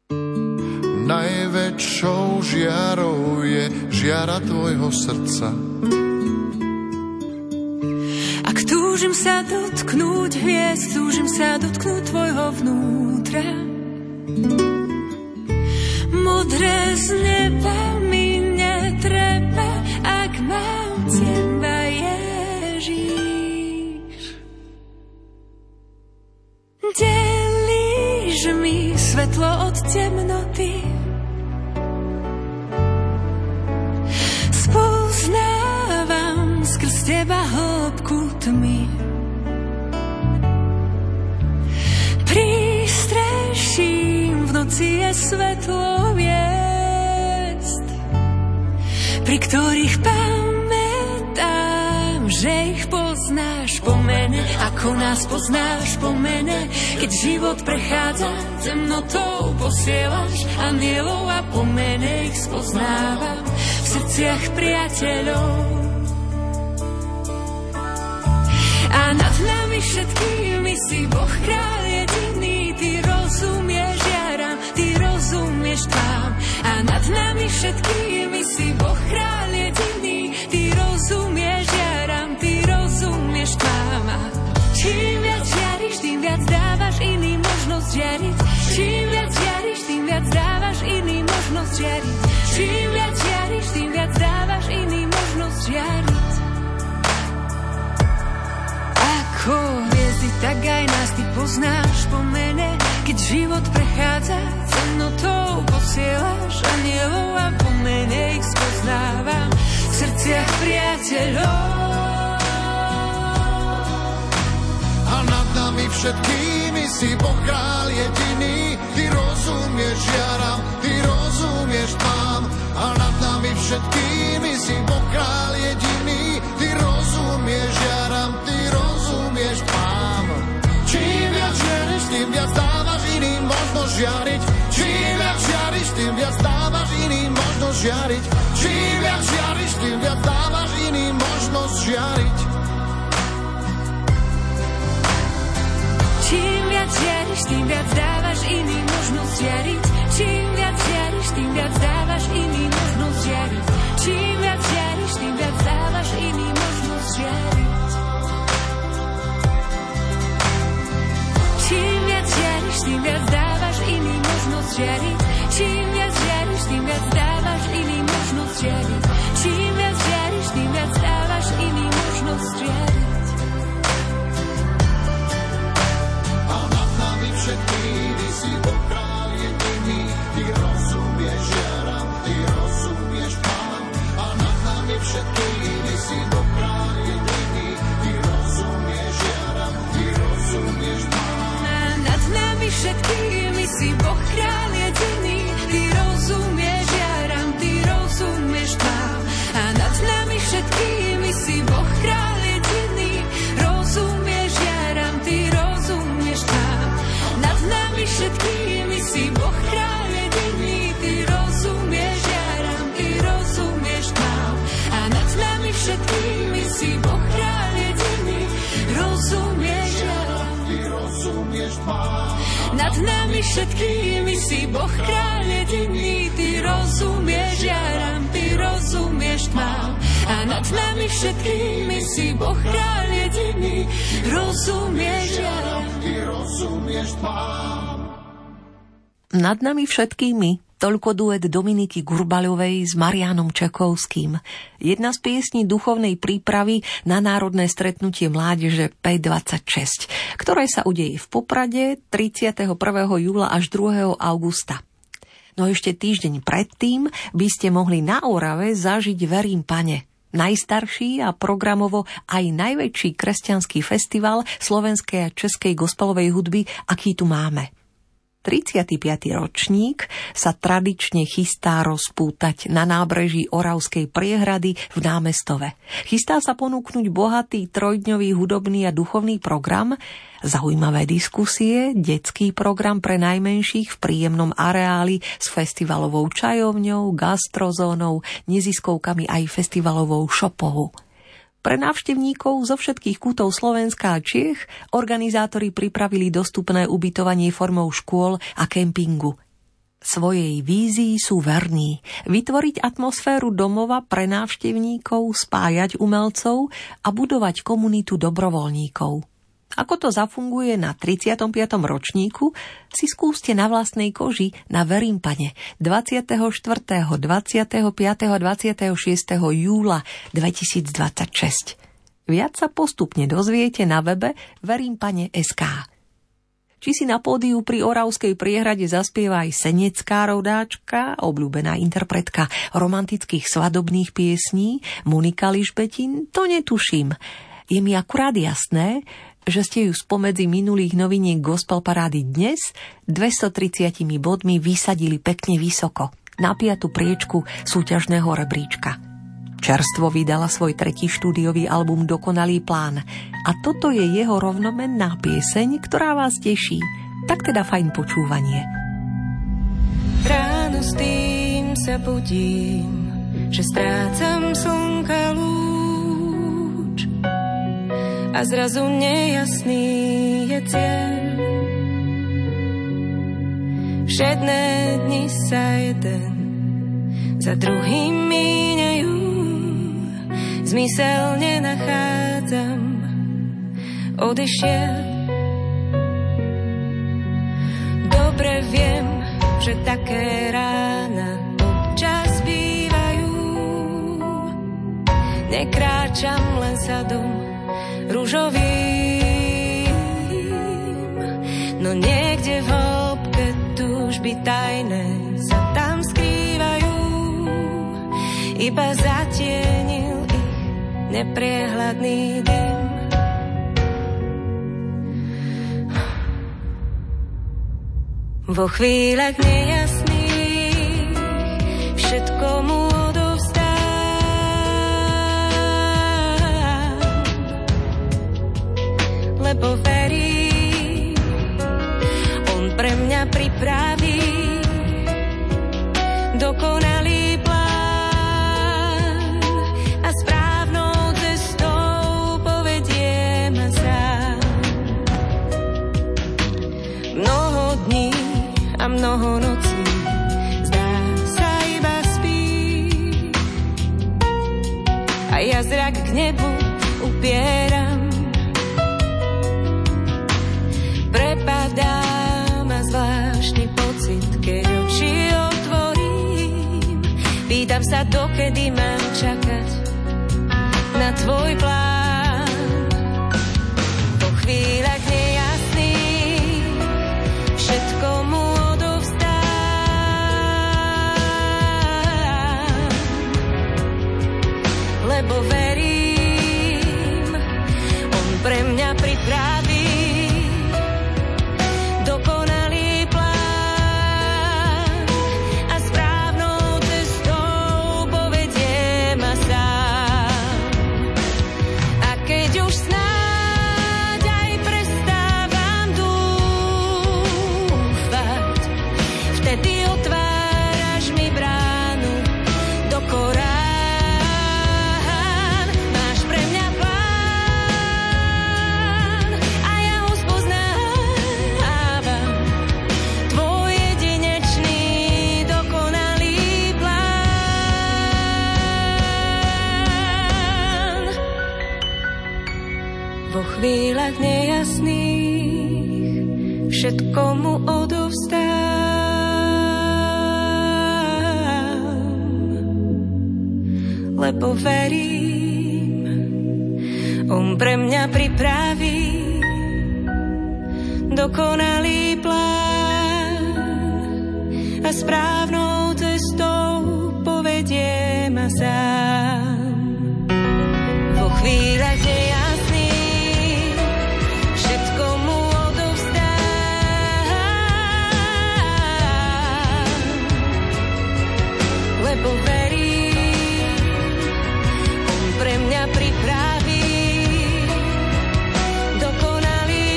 Najväčšou žiarou je žiara tvojho srdca. Ak túžim sa dotknúť hviezd, túžim sa dotknúť tvojho vnútra. Modré z neba mi netreba, ak mám teba, Ježiš. Delíš mi svetlo od temnoty, spoznávam skrz teba hĺbku tmy. Prístreším v noci je svetlo hviezd, pri ktorých pamätám, že ich poznáš po mene, ako nás poznáš po mene. Keď život prechádza temnotou, posielaš anielov a po mene ich spoznávam v srdciach priateľov. A nad nami všetkými si Boh kráľ jediný, ty rozumieš jaram, ty rozumieš tvám. A nad nami všetkými si Boh kráľ jediný, ty rozumieš jaram, ty rozumieš tvám. A čím viac žiariš, tým viac dávaš iným možnosť žiariť. Čím viac žiariš, tým viac dávaš iným možnosť žiariť. Čím viac žiariš, tým viac dávaš iným možnosť žiariť. Ako hviezdy, tak aj nás ty poznáš po mene. Keď život prechádza temnotou, posielaš anielov a po mene ich spoznávam v srdciach priateľov. A nad nami všetkými si Boh kráľ jediný, ty rozumieš jaram, ty rozumieš tmám. A nad nami všetkými si Boh kráľ jediný, ty rozumieš jaram, ty rozumieš tmám. Čím viac žiariš, tým viac dávaš iným možnosť žiariť. Čím viac žiariš, tým viac dávaš iným možnosť žiariť. Čím viac žiariš, tým viac dávaš iným možnosť žiariť. Čím viac žiariš, tým viac dávaš iným možnosť žiariť. Čím viac žiariš, tým viac dávaš iným možnosť žiariť. Čím viac žiariš, tým viac dávaš iným možnosť žiariť. Čím viac žiariš, tým viac dávaš iným možnosť žiariť. Čím viac žiariš, tým viac dávaš iným možnosť žiariť. Čím viac žiariš, tým viac dávaš iným možnosť žiariť. A nad nami všetkými si Boh kráľ jediný, ty rozumieš jaram, ty rozumieš tmám. A nad nami všetkými si Boh kráľ jediný, ty rozumieš jaram, ty rozumieš tmám. Nad nami všetkými si Boh kráľ jediný, ty rozumieš jaram, ty rozumieš tmám. A nad nami všetkými si Boh kráľ jediný, rozumieš jaram, ty rozumieš tmám. Nad nami všetkými si Boh kráľ jediný, ty rozumieš jaram, ty rozumieš tmám. A nad nami všetkými si Boh kráľ jediný, rozumieš jaram, ty rozumieš tmám. nad nami všetkými si Boh kráľ jediný, ty rozumieš jaram, ty rozumieš tmám. A nad nami všetkými si Boh kráľ jediný, rozumieš jaram, ty rozumieš tmám. Nad nami všetkými, toľko duet Dominiky Gurbaľovej s Mariánom Čekovským. Jedna z piesní duchovnej prípravy na národné stretnutie mládeže pé dvadsaťšesť, ktoré sa udeje v Poprade tridsiateho prvého júla až druhého augusta. No ešte týždeň predtým by ste mohli na Orave zažiť Verím Pane, najstarší a programovo aj najväčší kresťanský festival slovenskej a českej gospelovej hudby, aký tu máme. tridsiaty piaty ročník sa tradične chystá rozpútať na nábreží Oravskej priehrady v Námestove. Chystá sa ponúknuť bohatý trojdňový hudobný a duchovný program, zaujímavé diskusie, detský program pre najmenších v príjemnom areáli s festivalovou čajovňou, gastrozónou, neziskovkami aj festivalovou šopohu. Pre návštevníkov zo všetkých kútov Slovenska a Čiech organizátori pripravili dostupné ubytovanie formou škôl a kempingu. Svojej vízii sú verní vytvoriť atmosféru domova pre návštevníkov, spájať umelcov a budovať komunitu dobrovoľníkov. Ako to zafunguje na tridsiatom piatom ročníku, si skúste na vlastnej koži na Verím Pane dvadsiateho štvrtého, dvadsiateho piateho a dvadsiateho šiesteho júla dvetisícdvadsaťšesť. Viac sa postupne dozviete na webe verím pane bodka es ká. Či si na pódiu pri Oravskej priehrade zaspieva aj senecká rodáčka, obľúbená interpretka romantických svadobných piesní Monika Lišbetin, to netuším. Je mi akurát jasné, že ste ju spomedzi minulých noviniek Gospel Parády dnes dvestotridsiatimi bodmi vysadili pekne vysoko na piatu priečku súťažného rebríčka. Čerstvo vydala svoj tretí štúdiový album Dokonalý plán a toto je jeho rovnomenná pieseň, ktorá vás teší. Tak teda fajn počúvanie. Ráno s tým sa budím, že strácam slnka lúč a zrazu nejasný je cieľ. Všedné dni sa jeden za druhým míňajú, zmysel nenachádzam, odišiel. Dobre viem, že také rána občas bývajú, nekráčam len sadom ružovým, no niekde v hĺbke túžby tajné sa tam skrývajú, iba zatienil ich nepriehľadný dym. Vo chvíľach nejasných všetko mu odovzdám, lebo verím, on pre mňa pripraví dokonalý plán a správnou cestou povedie ma sám. Mnoho dní a mnoho nocí zdá sa iba spí a ja zrak k nebu upieram. Prepadá ma zvláštny pocit, keď oči otvorím, pýtam sa, dokedy mám čakať na tvoj plán. Po chvíľach nejasných všetko mu lebo verím, on pre mňa pripraví dokonalý plán a správnou cestou povedie ma sám. A keď už snáď aj prestávam dúfať, vtedy otváraš mi bránu do korán. Vo chvíľach nejasných všetko mu odovzdám, lebo verím, on pre mňa pripraví dokonalý plán a správnou cestou povedie ma sám. Vo chvíľach nejasných lebo verím, on pre mňa pripraví dokonalý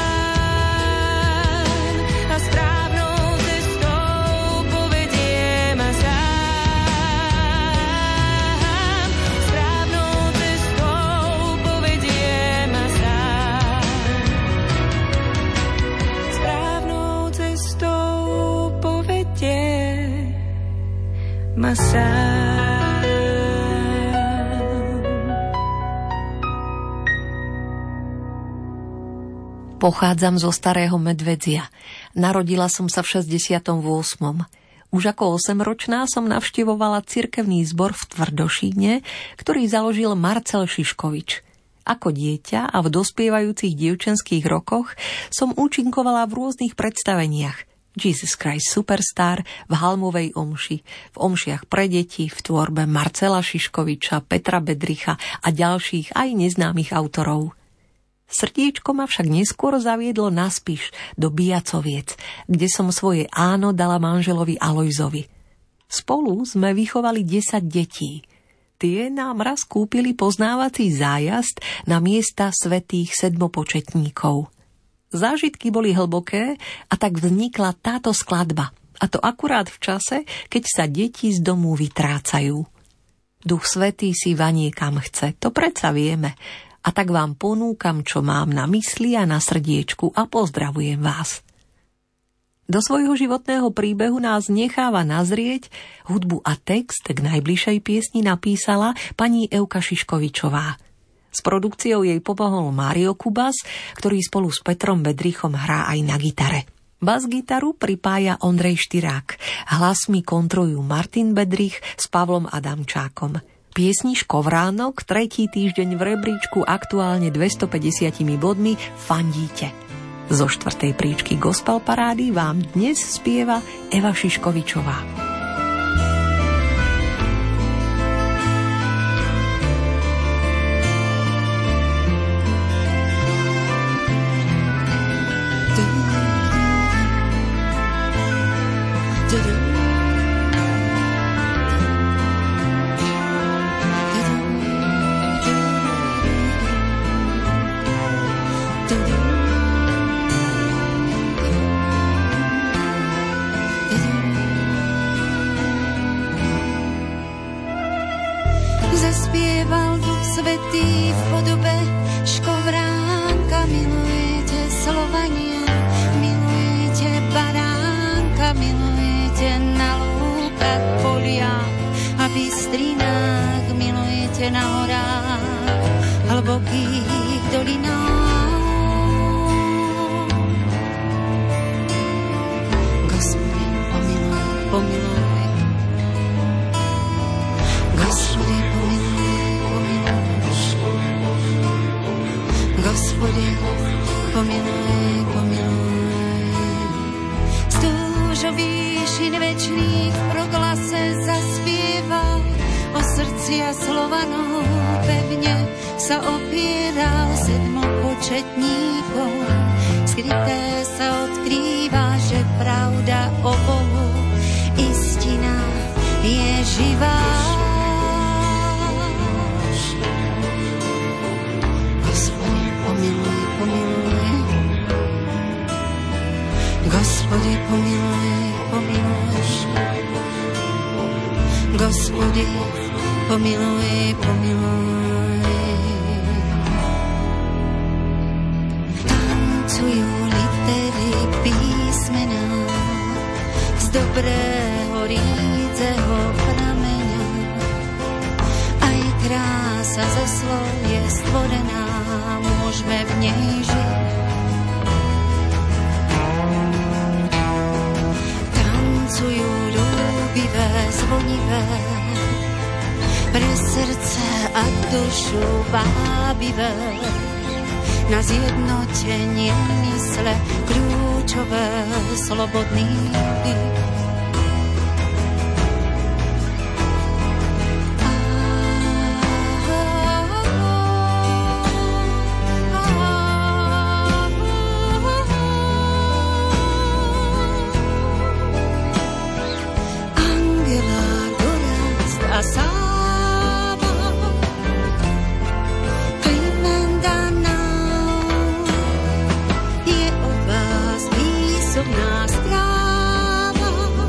plán a správnou cestou povedie ma sám. Správnou cestou povedie ma sám. Správnou cestou povedie ma sám. Pochádzam zo Starého Medvedzia. Narodila som sa v šesťdesiatom ôsmom. Už ako osemročná som navštevovala cirkevný zbor v Tvrdošíne, ktorý založil Marcel Šiškovič. Ako dieťa a v dospievajúcich dievčenských rokoch som účinkovala v rôznych predstaveniach. Jesus Christ Superstar, v Halmovej omši, v omšiach pre deti, v tvorbe Marcela Šiškoviča, Petra Bedricha a ďalších aj neznámych autorov. Srdiečko ma však neskôr zaviedlo na Spiš do Bijacoviec, kde som svoje áno dala manželovi Alojzovi. Spolu sme vychovali desať detí. Tie nám raz kúpili poznávací zájazd na miesta svätých sedmopočetníkov. Zážitky boli hlboké a tak vznikla táto skladba. A to akurát v čase, keď sa deti z domu vytrácajú. Duch Svätý si vanie kam chce, to predsa vieme. A tak vám ponúkam, čo mám na mysli a na srdiečku a pozdravujem vás. Do svojho životného príbehu nás necháva nazrieť, hudbu a text k najbližšej piesni napísala pani Evka Šiškovičová. S produkciou jej pomohol Mário Kubas, ktorý spolu s Petrom Bedrichom hrá aj na gitare. Bas-gitaru pripája Ondrej Štyrák, hlasmi kontrolujú Martin Bedrich s Pavlom Adamčákom. Piesni Škovránok tretí týždeň v rebríčku aktuálne dvestopäťdesiat bodmi fandíte. Zo štvrtej príčky Gospel parády vám dnes spieva Eva Šiškovičová. Zaspieval Duch Svätý v podobe škovránka, milujete Slovania, milujete baránka, milujete na lúkach, poliach a bystrinách, milujete na horách, hlbokých dolinách. Gospodи, pomiluj, pomiluj. Gospodi, Gospodi, pomiluj, pomiluj. Z túžo výšin večných v proglase zaspieval, o srdcia Slovanov pevne sa opieral sedmopočetníkov. Skryté sa odkrýva, že pravda o Bohu, istina je živá. Gospodi, pomiluj, pomiluj. Gospodi, pomiluj, pomiluj. Tancujú litery písmena z dobrého rídzeho prameňa. Aj krása zo slov je stvorená, môžeme v nej žiť. Tancujú ľúbivé, zvonivé, pre srdce a dušu vábivé, na zjednotenie mysle kľúčové, slobodný byt. Je od vás výsobná stráva.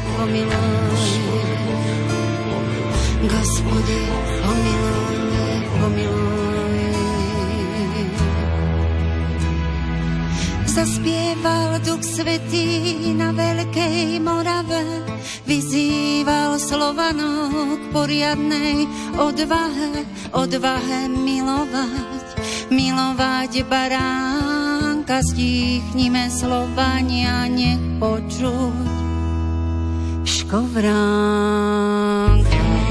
pomiluj. Gospodи, pomiluj, pomiluj. Zaspieval Duch Svätý na Veľkej Morave, vyzýval Slovanov k poriadnej odvahe, odvahe milovať, milovať baránka, stíchnime Slovania, nech počuť škovránka.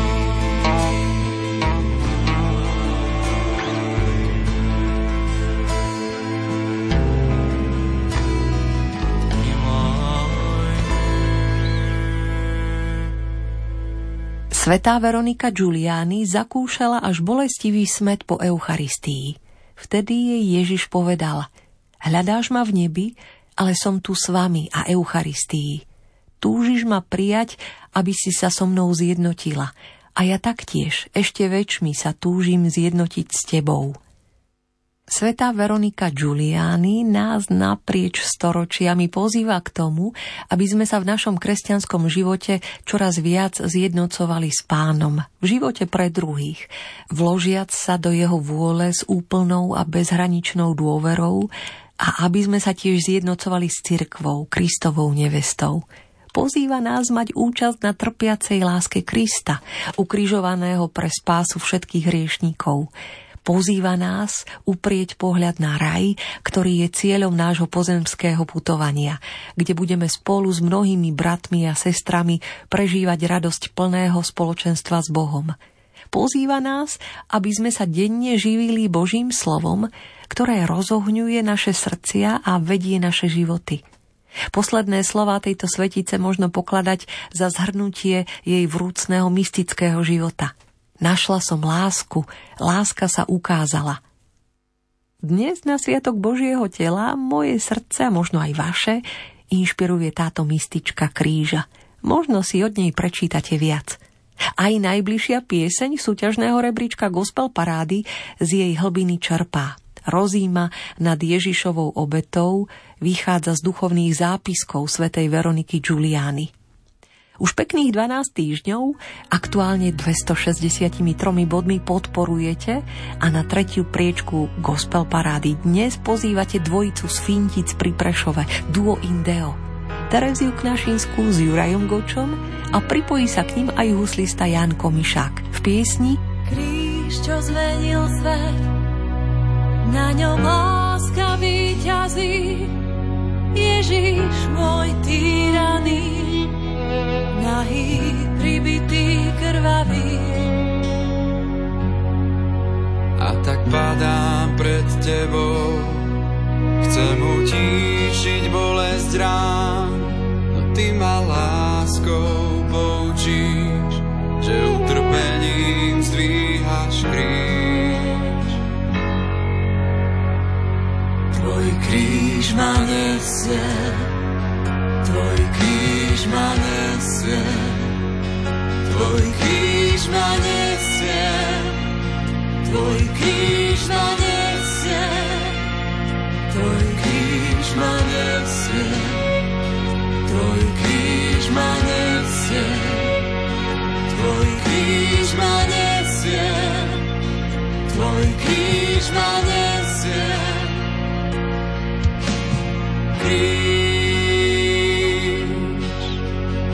Svätá Veronika Giuliani zakúšala až bolestivý smäd po Eucharistii. Vtedy jej Ježiš povedal: hľadáš ma v nebi, ale som tu s vami a Eucharistii. Túžiš ma prijať, aby si sa so mnou zjednotila. A ja taktiež ešte väčšmi sa túžim zjednotiť s tebou. Svätá Veronika Giuliani nás naprieč storočiami pozýva k tomu, aby sme sa v našom kresťanskom živote čoraz viac zjednocovali s Pánom, v živote pre druhých, vložiac sa do jeho vôle s úplnou a bezhraničnou dôverou a aby sme sa tiež zjednocovali s cirkvou, Kristovou nevestou. Pozýva nás mať účasť na trpiacej láske Krista, ukrižovaného pre spásu všetkých hriešníkov. Pozýva nás uprieť pohľad na raj, ktorý je cieľom nášho pozemského putovania, kde budeme spolu s mnohými bratmi a sestrami prežívať radosť plného spoločenstva s Bohom. Pozýva nás, aby sme sa denne živili Božím slovom, ktoré rozohňuje naše srdcia a vedie naše životy. Posledné slová tejto svetice možno pokladať za zhrnutie jej vrúcneho mystického života. Našla som lásku, láska sa ukázala. Dnes na sviatok Božieho tela moje srdce, a možno aj vaše, inšpiruje táto mystička kríža. Možno si od nej prečítate viac. Aj najbližšia pieseň súťažného rebríčka Gospel Parády z jej hlbiny čerpá. Rozíma nad Ježišovou obetou, vychádza z duchovných zápiskov svätej Veroniky Giuliani. Už pekných dvanásť týždňov, aktuálne dvestošesťdesiattri bodmi podporujete a na tretiu priečku Gospel Parády dnes pozývate dvojicu z Fintic pri Prešove, duo Indeo, Tereziu Knašinskú s Jurajom Gočom a pripojí sa k ním aj huslista Jan Komišák v piesni Kríž, čo zmenil svet, na ňom láska víťazí, Ježiš môj týraný, nahý, pribitý, krvavý. A tak padám pred tebou, chcem utíšiť bolesť rán, no ty ma láskou poučíš, že utrpením zdvíhaš kríž. Tvoj kríž ma nesie, tvoj kríž ma nesie, tvoj kríž ma nesie, tvoj kríž ma nesie, tvoj kríž ma nesie, tvoj kríž ma nesie, tvoj kríž ma nesie, tvoj kríž ma nesie, kríž.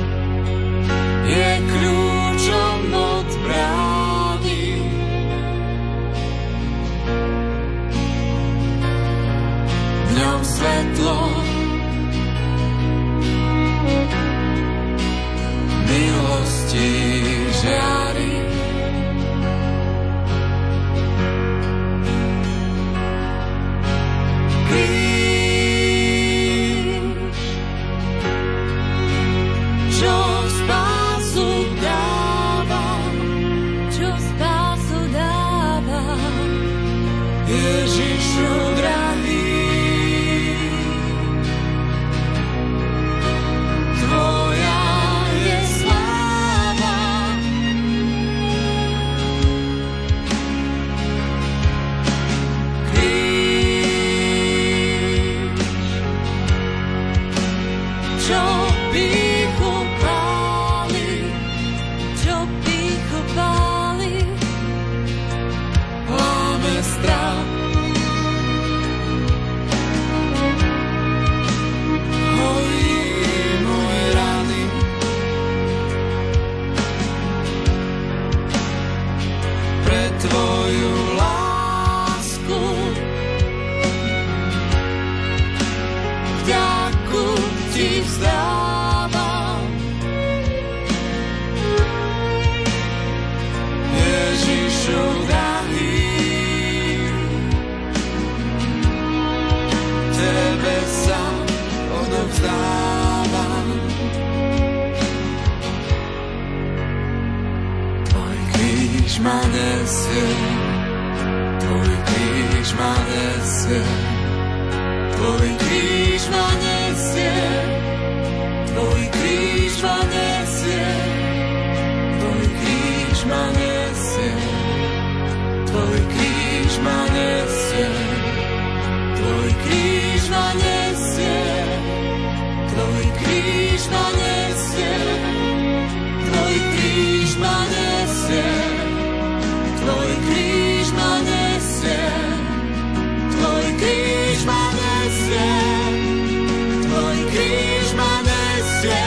ma nesie, tvoj kríž ma nesie, tvoj kríž ma nesie, tvoj kríž ma nesie, tvoj kríž ma nesie, tvoj kríž ma nesie, tvoj kríž ma nesie, tvoj kríž ma nesie, tvoj kríž ma nesie, tvoj kríž ma nesie, tvoj kríž ma nesie, tvoj kríž ma nesie.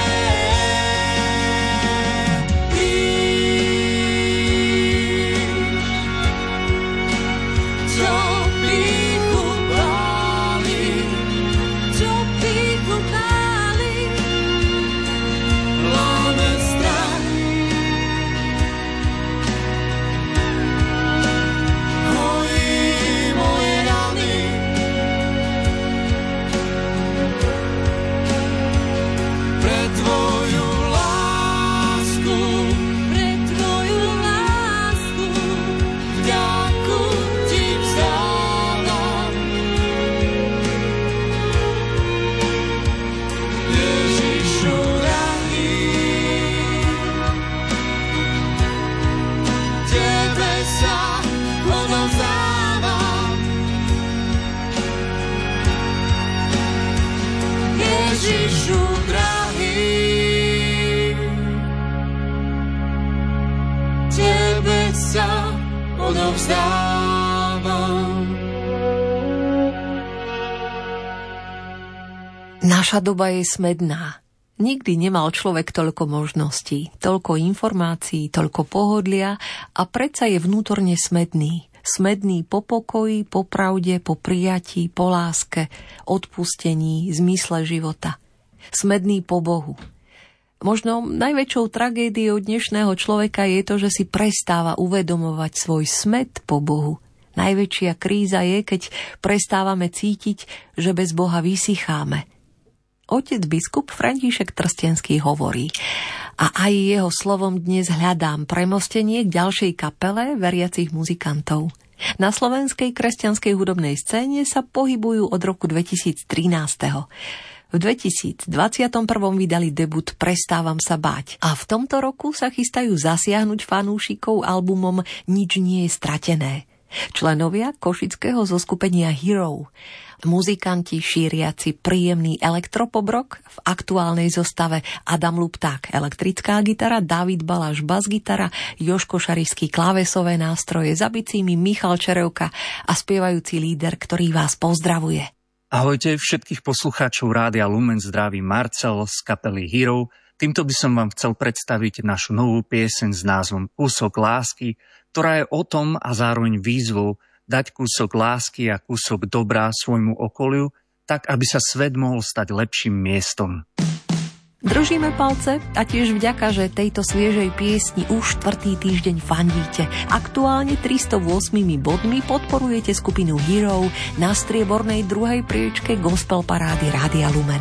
Ježišu drahý, tebe sa odovzdávam. Naša doba je smedná. Nikdy nemal človek toľko možností, toľko informácií, toľko pohodlia a predsa je vnútorne smedný. Smedný po pokoji, po pravde, po prijatí, po láske, odpustení, zmysle života. Smedný po Bohu. Možno najväčšou tragédiou dnešného človeka je to, že si prestáva uvedomovať svoj smäd po Bohu. Najväčšia kríza je, keď prestávame cítiť, že bez Boha vysycháme. Otec biskup František Trstenský hovorí: a aj jeho slovom dnes hľadám premostenie k ďalšej kapele veriacich muzikantov. Na slovenskej kresťanskej hudobnej scéne sa pohybujú od roku dvetisíctrinásť. V dvetisícdvadsaťjeden vydali debut Prestávam sa báť a v tomto roku sa chystajú zasiahnuť fanúšikov albumom Nič nie je stratené. Členovia košického zoskupenia Hero, muzikanti šíriaci príjemný elektropobrok, v aktuálnej zostave Adam Lupták elektrická gitara, Dávid Baláš basgitara, Jožko Šarišský klávesové nástroje, za bicími Michal Čerevka a spievajúci líder, ktorý vás pozdravuje. Ahojte, všetkých poslucháčov Rádia Lumen zdraví Marcel z kapely Hero. Týmto by som vám chcel predstaviť našu novú pieseň s názvom Kúsok lásky, ktorá je o tom a zároveň výzvou dať kúsok lásky a kúsok dobrá svojmu okoliu, tak aby sa svet mohol stať lepším miestom. Držíme palce a tiež vďaka, že tejto sviežej piesni už štvrtý týždeň fandíte. Aktuálne tristoosemimi bodmi podporujete skupinu Hero na striebornej druhej priečke gospel parády Rádia Lumen.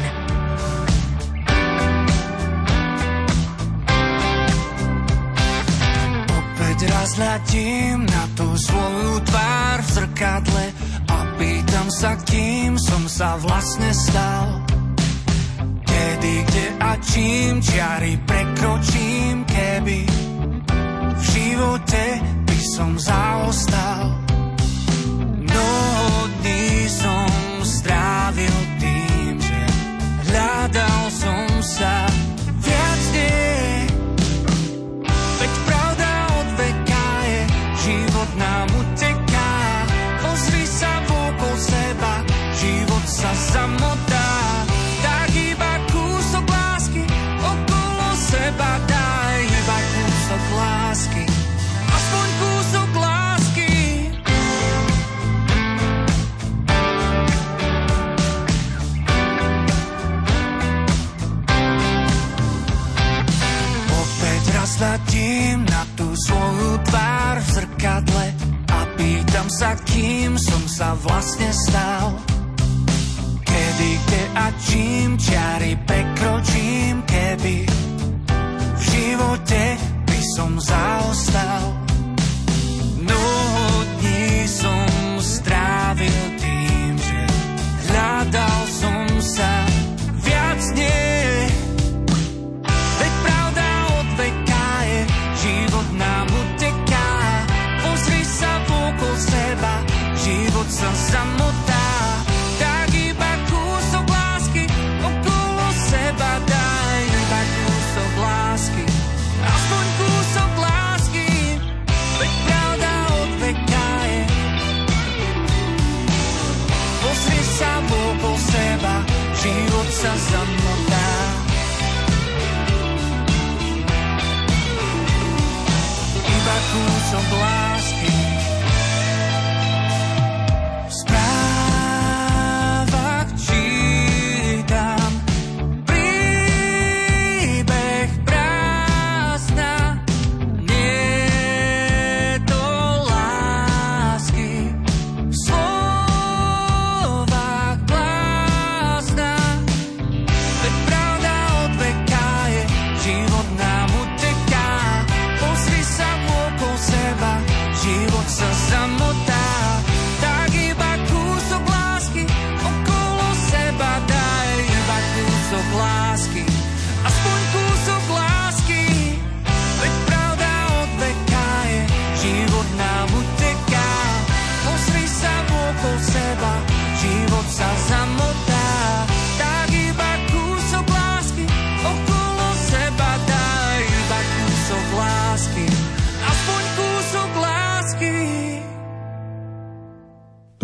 Raz hľadím na tú svoju tvár v zrkadle a pýtam sa, kým som sa vlastne stal. Kedy, kde a čím čiary prekročím, keby v živote by som zaostal. Mnoho dní som strávil tým, že hľadal som sa viac nie. Veď pravda od veka je, život nám uteká. Pozri sa vôkol seba, život sa zamotá. Tak iba kúsok lásky okolo seba daj, iba kúsok lásky, aspoň kúsok lásky. Opäť raz hľadím na tú svoju tvár v zrkadle a pýtam sa, kým som sa vlastne stal. Kedy, kde a čím čiary prekročím, keby v živote by som zaostal.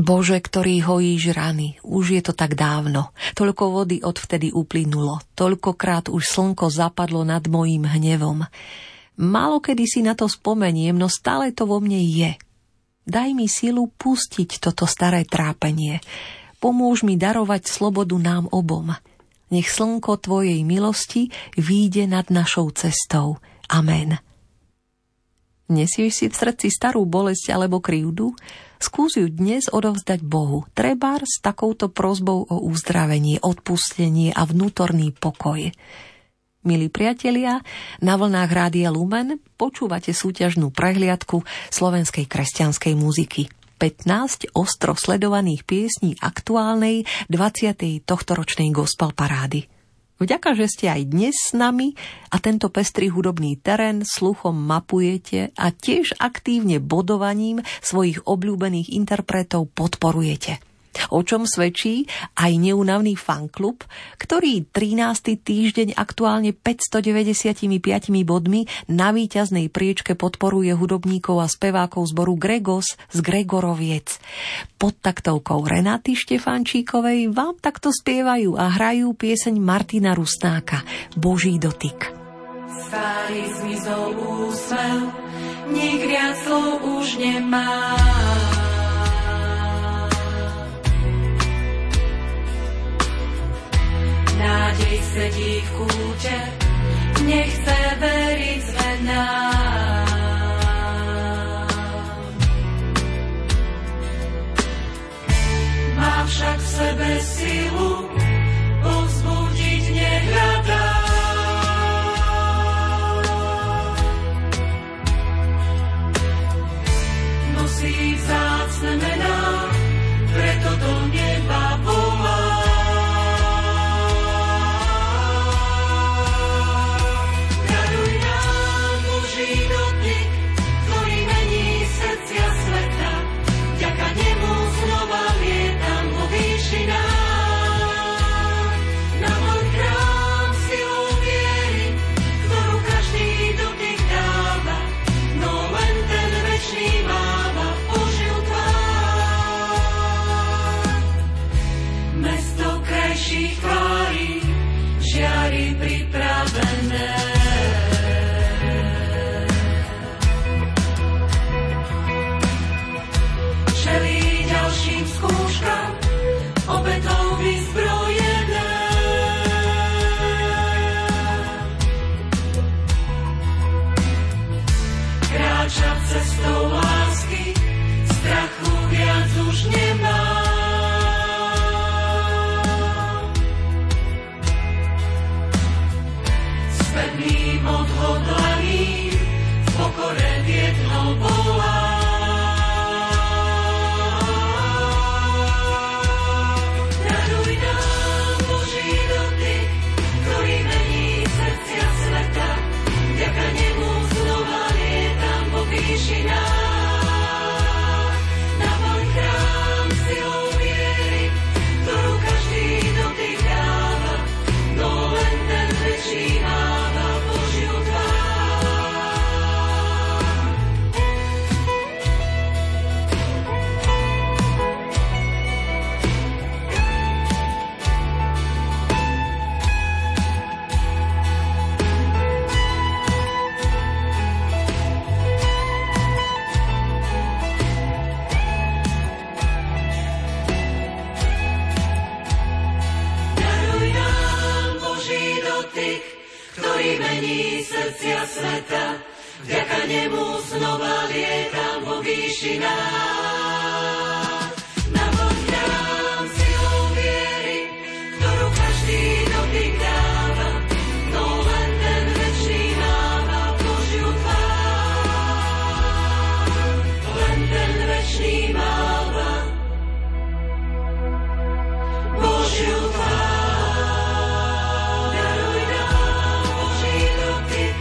Bože, ktorý hojíš rany, už je to tak dávno. Toľko vody odvtedy uplynulo, toľkokrát už slnko zapadlo nad mojím hnevom. Málo kedy si na to spomeniem, no stále to vo mne je. Daj mi silu pustiť toto staré trápenie. Pomôž mi darovať slobodu nám obom. Nech slnko tvojej milosti výjde nad našou cestou. Amen. Nesieš si v srdci starú bolesť alebo krivdu? Skús ju dnes odovzdať Bohu. Trebár s takouto prosbou o uzdravenie, odpustenie a vnútorný pokoj. Milí priatelia, na vlnách Rádia Lumen počúvate súťažnú prehliadku slovenskej kresťanskej muziky. pätnásť ostro sledovaných piesní aktuálnej dvadsiatej tohtoročnej gospel parády. Vďaka, že ste aj dnes s nami a tento pestrý hudobný terén sluchom mapujete a tiež aktívne bodovaním svojich obľúbených interpretov podporujete. O čom svedčí aj neúnavný fanklub, ktorý trinásty týždeň aktuálne päťstodeväťdesiatpäť bodmi na víťaznej priečke podporuje hudobníkov a spevákov zboru Gregos z Gregoroviec. Pod taktovkou Renaty Štefančíkovej vám takto spievajú a hrajú pieseň Martina Rusnáka Boží dotyk. Starý zmizol úsmev, nik viac slov už nemá. Nádej sedí v kúte, nechce veriť zmenám. Má však v sebe silu, povzbudiť nehľadá. Nosí vzácne mená, preto do neba volá.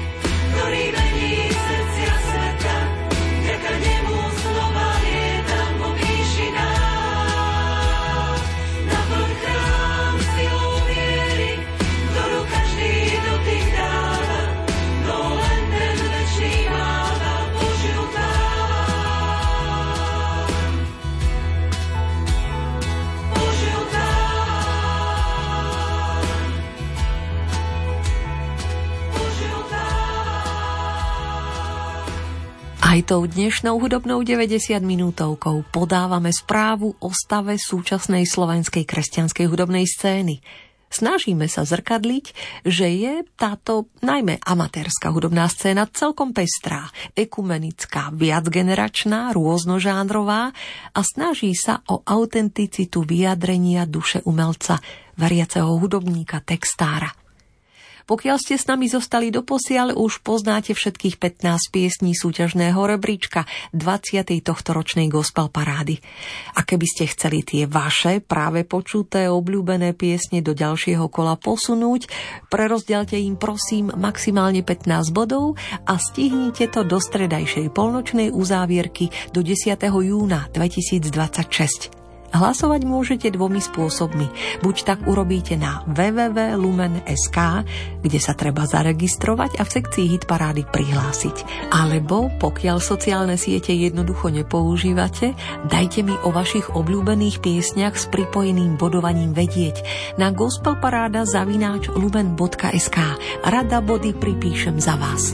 Ktorý mení srdcia sveta, vďaka nemu znova lietam Aj tou dnešnou hudobnou deväťdesiat minútovkou podávame správu o stave súčasnej slovenskej kresťanskej hudobnej scény. Snažíme sa zrkadliť, že je táto najmä amatérska hudobná scéna celkom pestrá, ekumenická, viacgeneračná, rôznožánrová a snaží sa o autenticitu vyjadrenia duše umelca, veriaceho hudobníka, textára. Pokiaľ ste s nami zostali doposiaľ, už poznáte všetkých pätnásť piesní súťažného rebríčka dvadsiatej tohtoročnej gospel parády. A keby ste chceli tie vaše práve počuté obľúbené piesne do ďalšieho kola posunúť, prerozdelte im prosím maximálne pätnásť bodov a stihnite to do stredajšej polnočnej uzávierky do desiateho júna dvetisícdvadsaťšesť. Hlasovať môžete dvomi spôsobmi. Buď tak urobíte na w w w bodka lumen bodka es ká, kde sa treba zaregistrovať a v sekcii hitparády prihlásiť. Alebo, pokiaľ sociálne siete jednoducho nepoužívate, dajte mi o vašich obľúbených piesniach s pripojeným bodovaním vedieť na gospelparáda zavináč lumen bodka es ká. Rada body pripíšem za vás.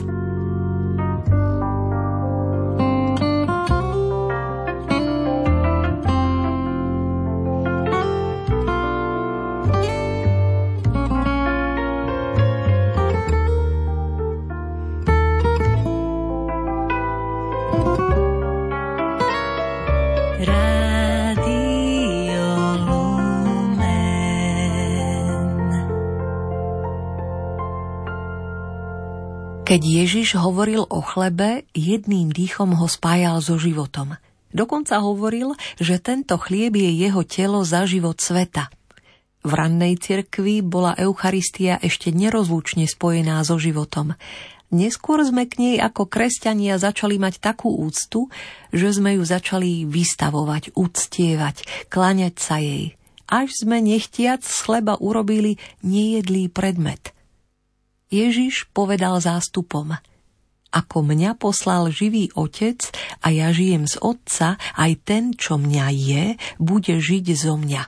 Keď Ježiš hovoril o chlebe, jedným dýchom ho spájal so životom. Dokonca hovoril, že tento chlieb je jeho telo za život sveta. V rannej cirkvi bola Eucharistia ešte nerozlučne spojená so životom. Neskôr sme k nej ako kresťania začali mať takú úctu, že sme ju začali vystavovať, uctievať, kláňať sa jej. Až sme nechtiac z chleba urobili nejedlý predmet. Ježiš povedal zástupom: Ako mňa poslal živý Otec a ja žijem z Otca, aj ten, čo mňa je, bude žiť zo mňa.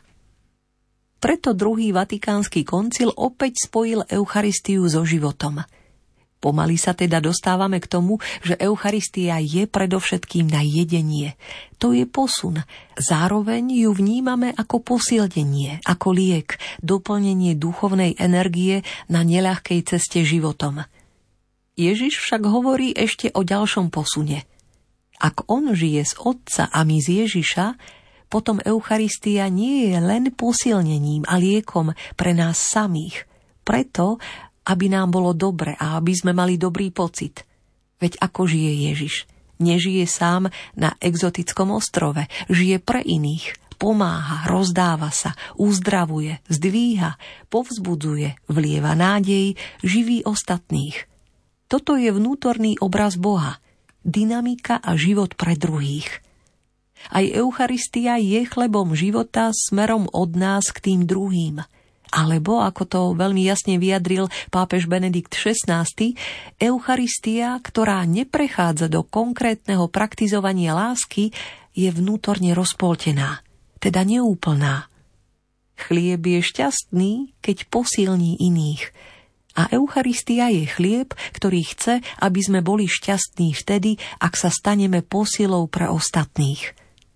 Preto druhý vatikánsky koncil opäť spojil Eucharistiu so životom. Pomaly sa teda dostávame k tomu, že Eucharistia je predovšetkým na jedenie. To je posun. Zároveň ju vnímame ako posilnenie, ako liek, doplnenie duchovnej energie na neľahkej ceste životom. Ježiš však hovorí ešte o ďalšom posune. Ak on žije z Otca a my z Ježiša, potom Eucharistia nie je len posilnením a liekom pre nás samých. Preto, aby nám bolo dobre a aby sme mali dobrý pocit. Veď ako žije Ježiš? Nežije sám na exotickom ostrove, žije pre iných, pomáha, rozdáva sa, uzdravuje, zdvíha, povzbudzuje, vlieva nádej, živí ostatných. Toto je vnútorný obraz Boha, dynamika a život pre druhých. Aj Eucharistia je chlebom života smerom od nás k tým druhým. Alebo, ako to veľmi jasne vyjadril pápež Benedikt šestnásty, Eucharistia, ktorá neprechádza do konkrétneho praktizovania lásky, je vnútorne rozpoltená, teda neúplná. Chlieb je šťastný, keď posilní iných. A Eucharistia je chlieb, ktorý chce, aby sme boli šťastní vtedy, ak sa staneme posilou pre ostatných.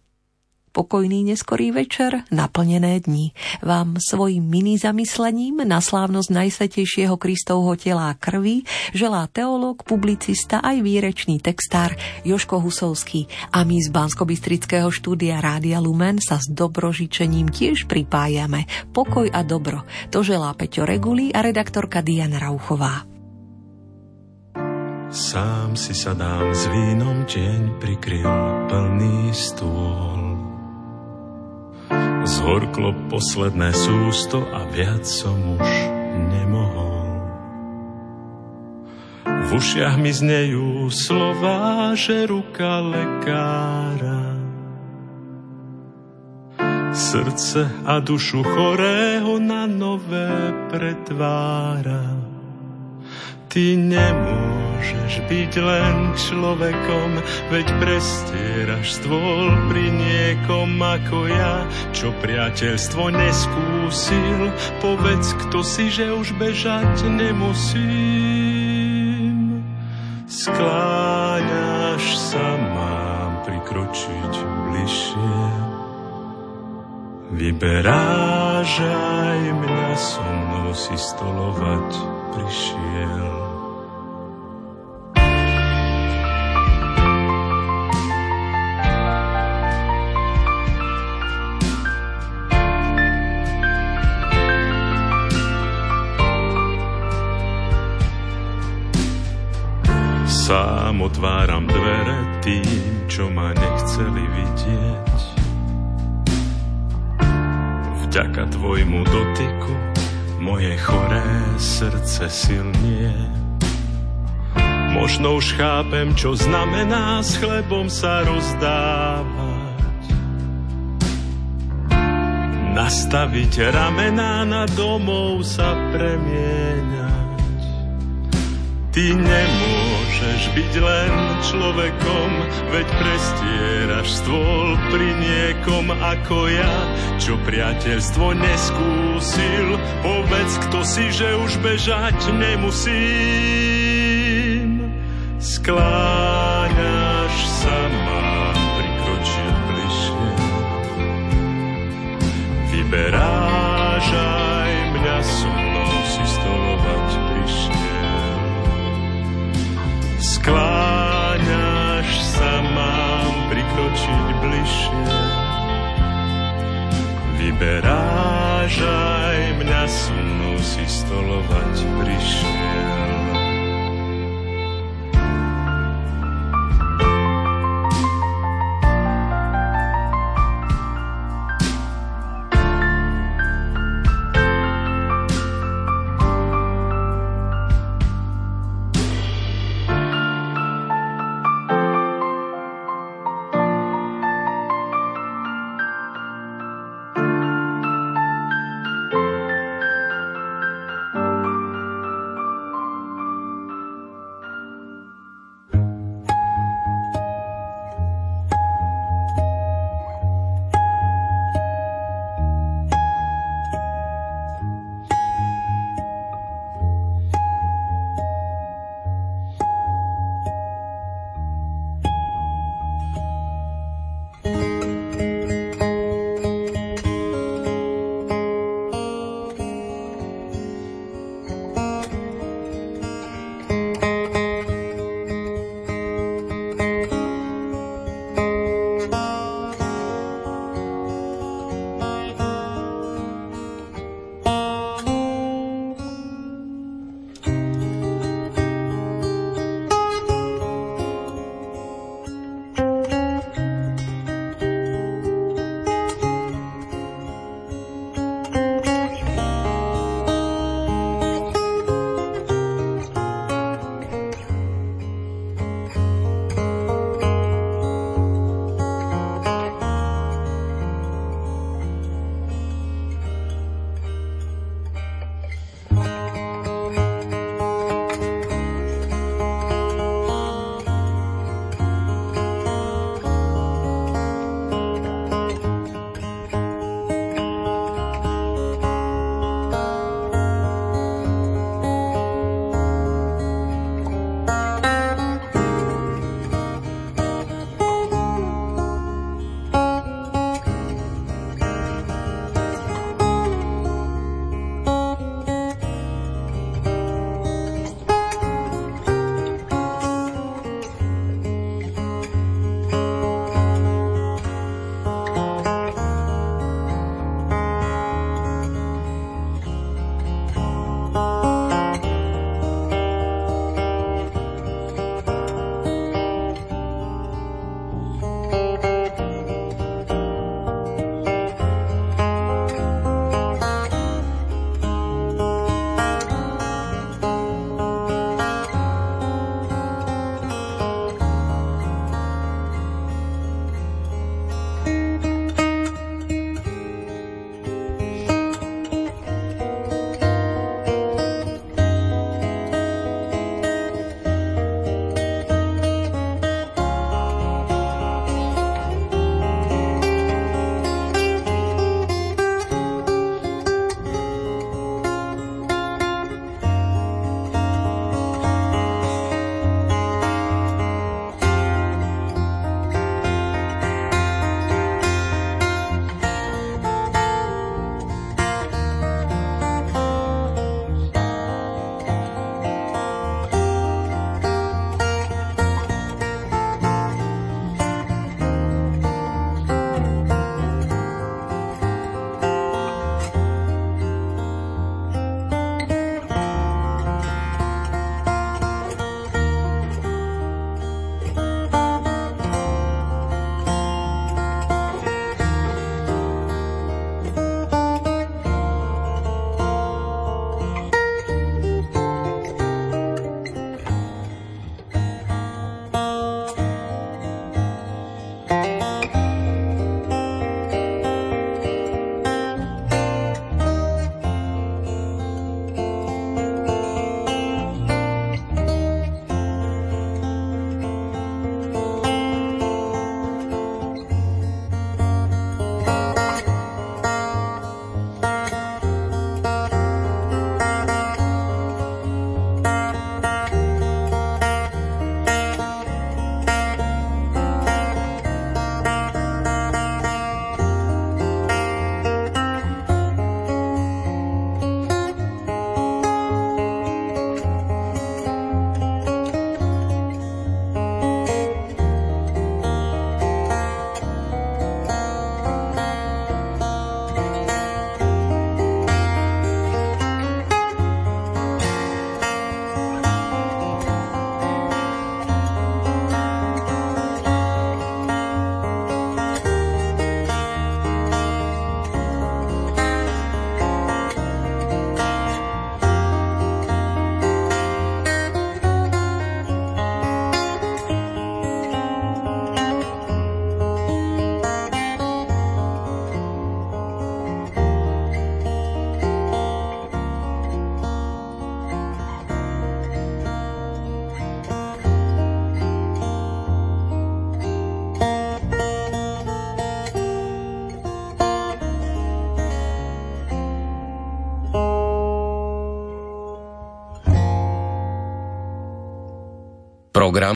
Pokojný neskorý večer, naplnené dni. Vám svojim mini zamyslením na slávnosť Najsvätejšieho Kristovho tela a krvi želá teológ, publicista aj výrečný textár Jožko Husovský. A my z Banskobystrického štúdia Rádia Lumen sa s dobrožičením tiež pripájame. Pokoj a dobro. To želá Peťo Reguli a redaktorka Diana Rauchová. Sám si sadám s vínom, deň prikryl plný stôl. Zhorklo posledné sústo a viac som už nemohol. V ušiach mi znejú slová, že ruka lekára srdce a dušu chorého na nové pretvára. Ty nemôžeš byť len človekom, veď prestieraš stôl pri niekom ako ja, čo priateľstvo neskúsil. Povedz, kto si, že už bežať nemusím. Skláňaš sa prikročiť bližšie. Vyberáš aj mňa, so mnou si stolovať prišiel. Sám otváram dvere tým, čo ma nechceli vidieť. Vďaka tvojmu dotyku moje choré srdce silnie. Možno už chápem, čo znamená s chlebom sa rozdávať. Nastaviť ramená, na domov sa premieňať. Ty nemôžeš byť len človekom, veď prestieraš stôl pri niekom ako ja, čo priateľstvo neskúsil. Povedz, kto si, že už bežať nemusím. Skláňaš sa, mám prikročiť bližšie. Vyberáš aj mňa, so mnou si stolovať prišiel. Skláňaš sa, mám prikročiť bližšie. Vyberáš aj mňa, so mnou si stolovať prišiel. program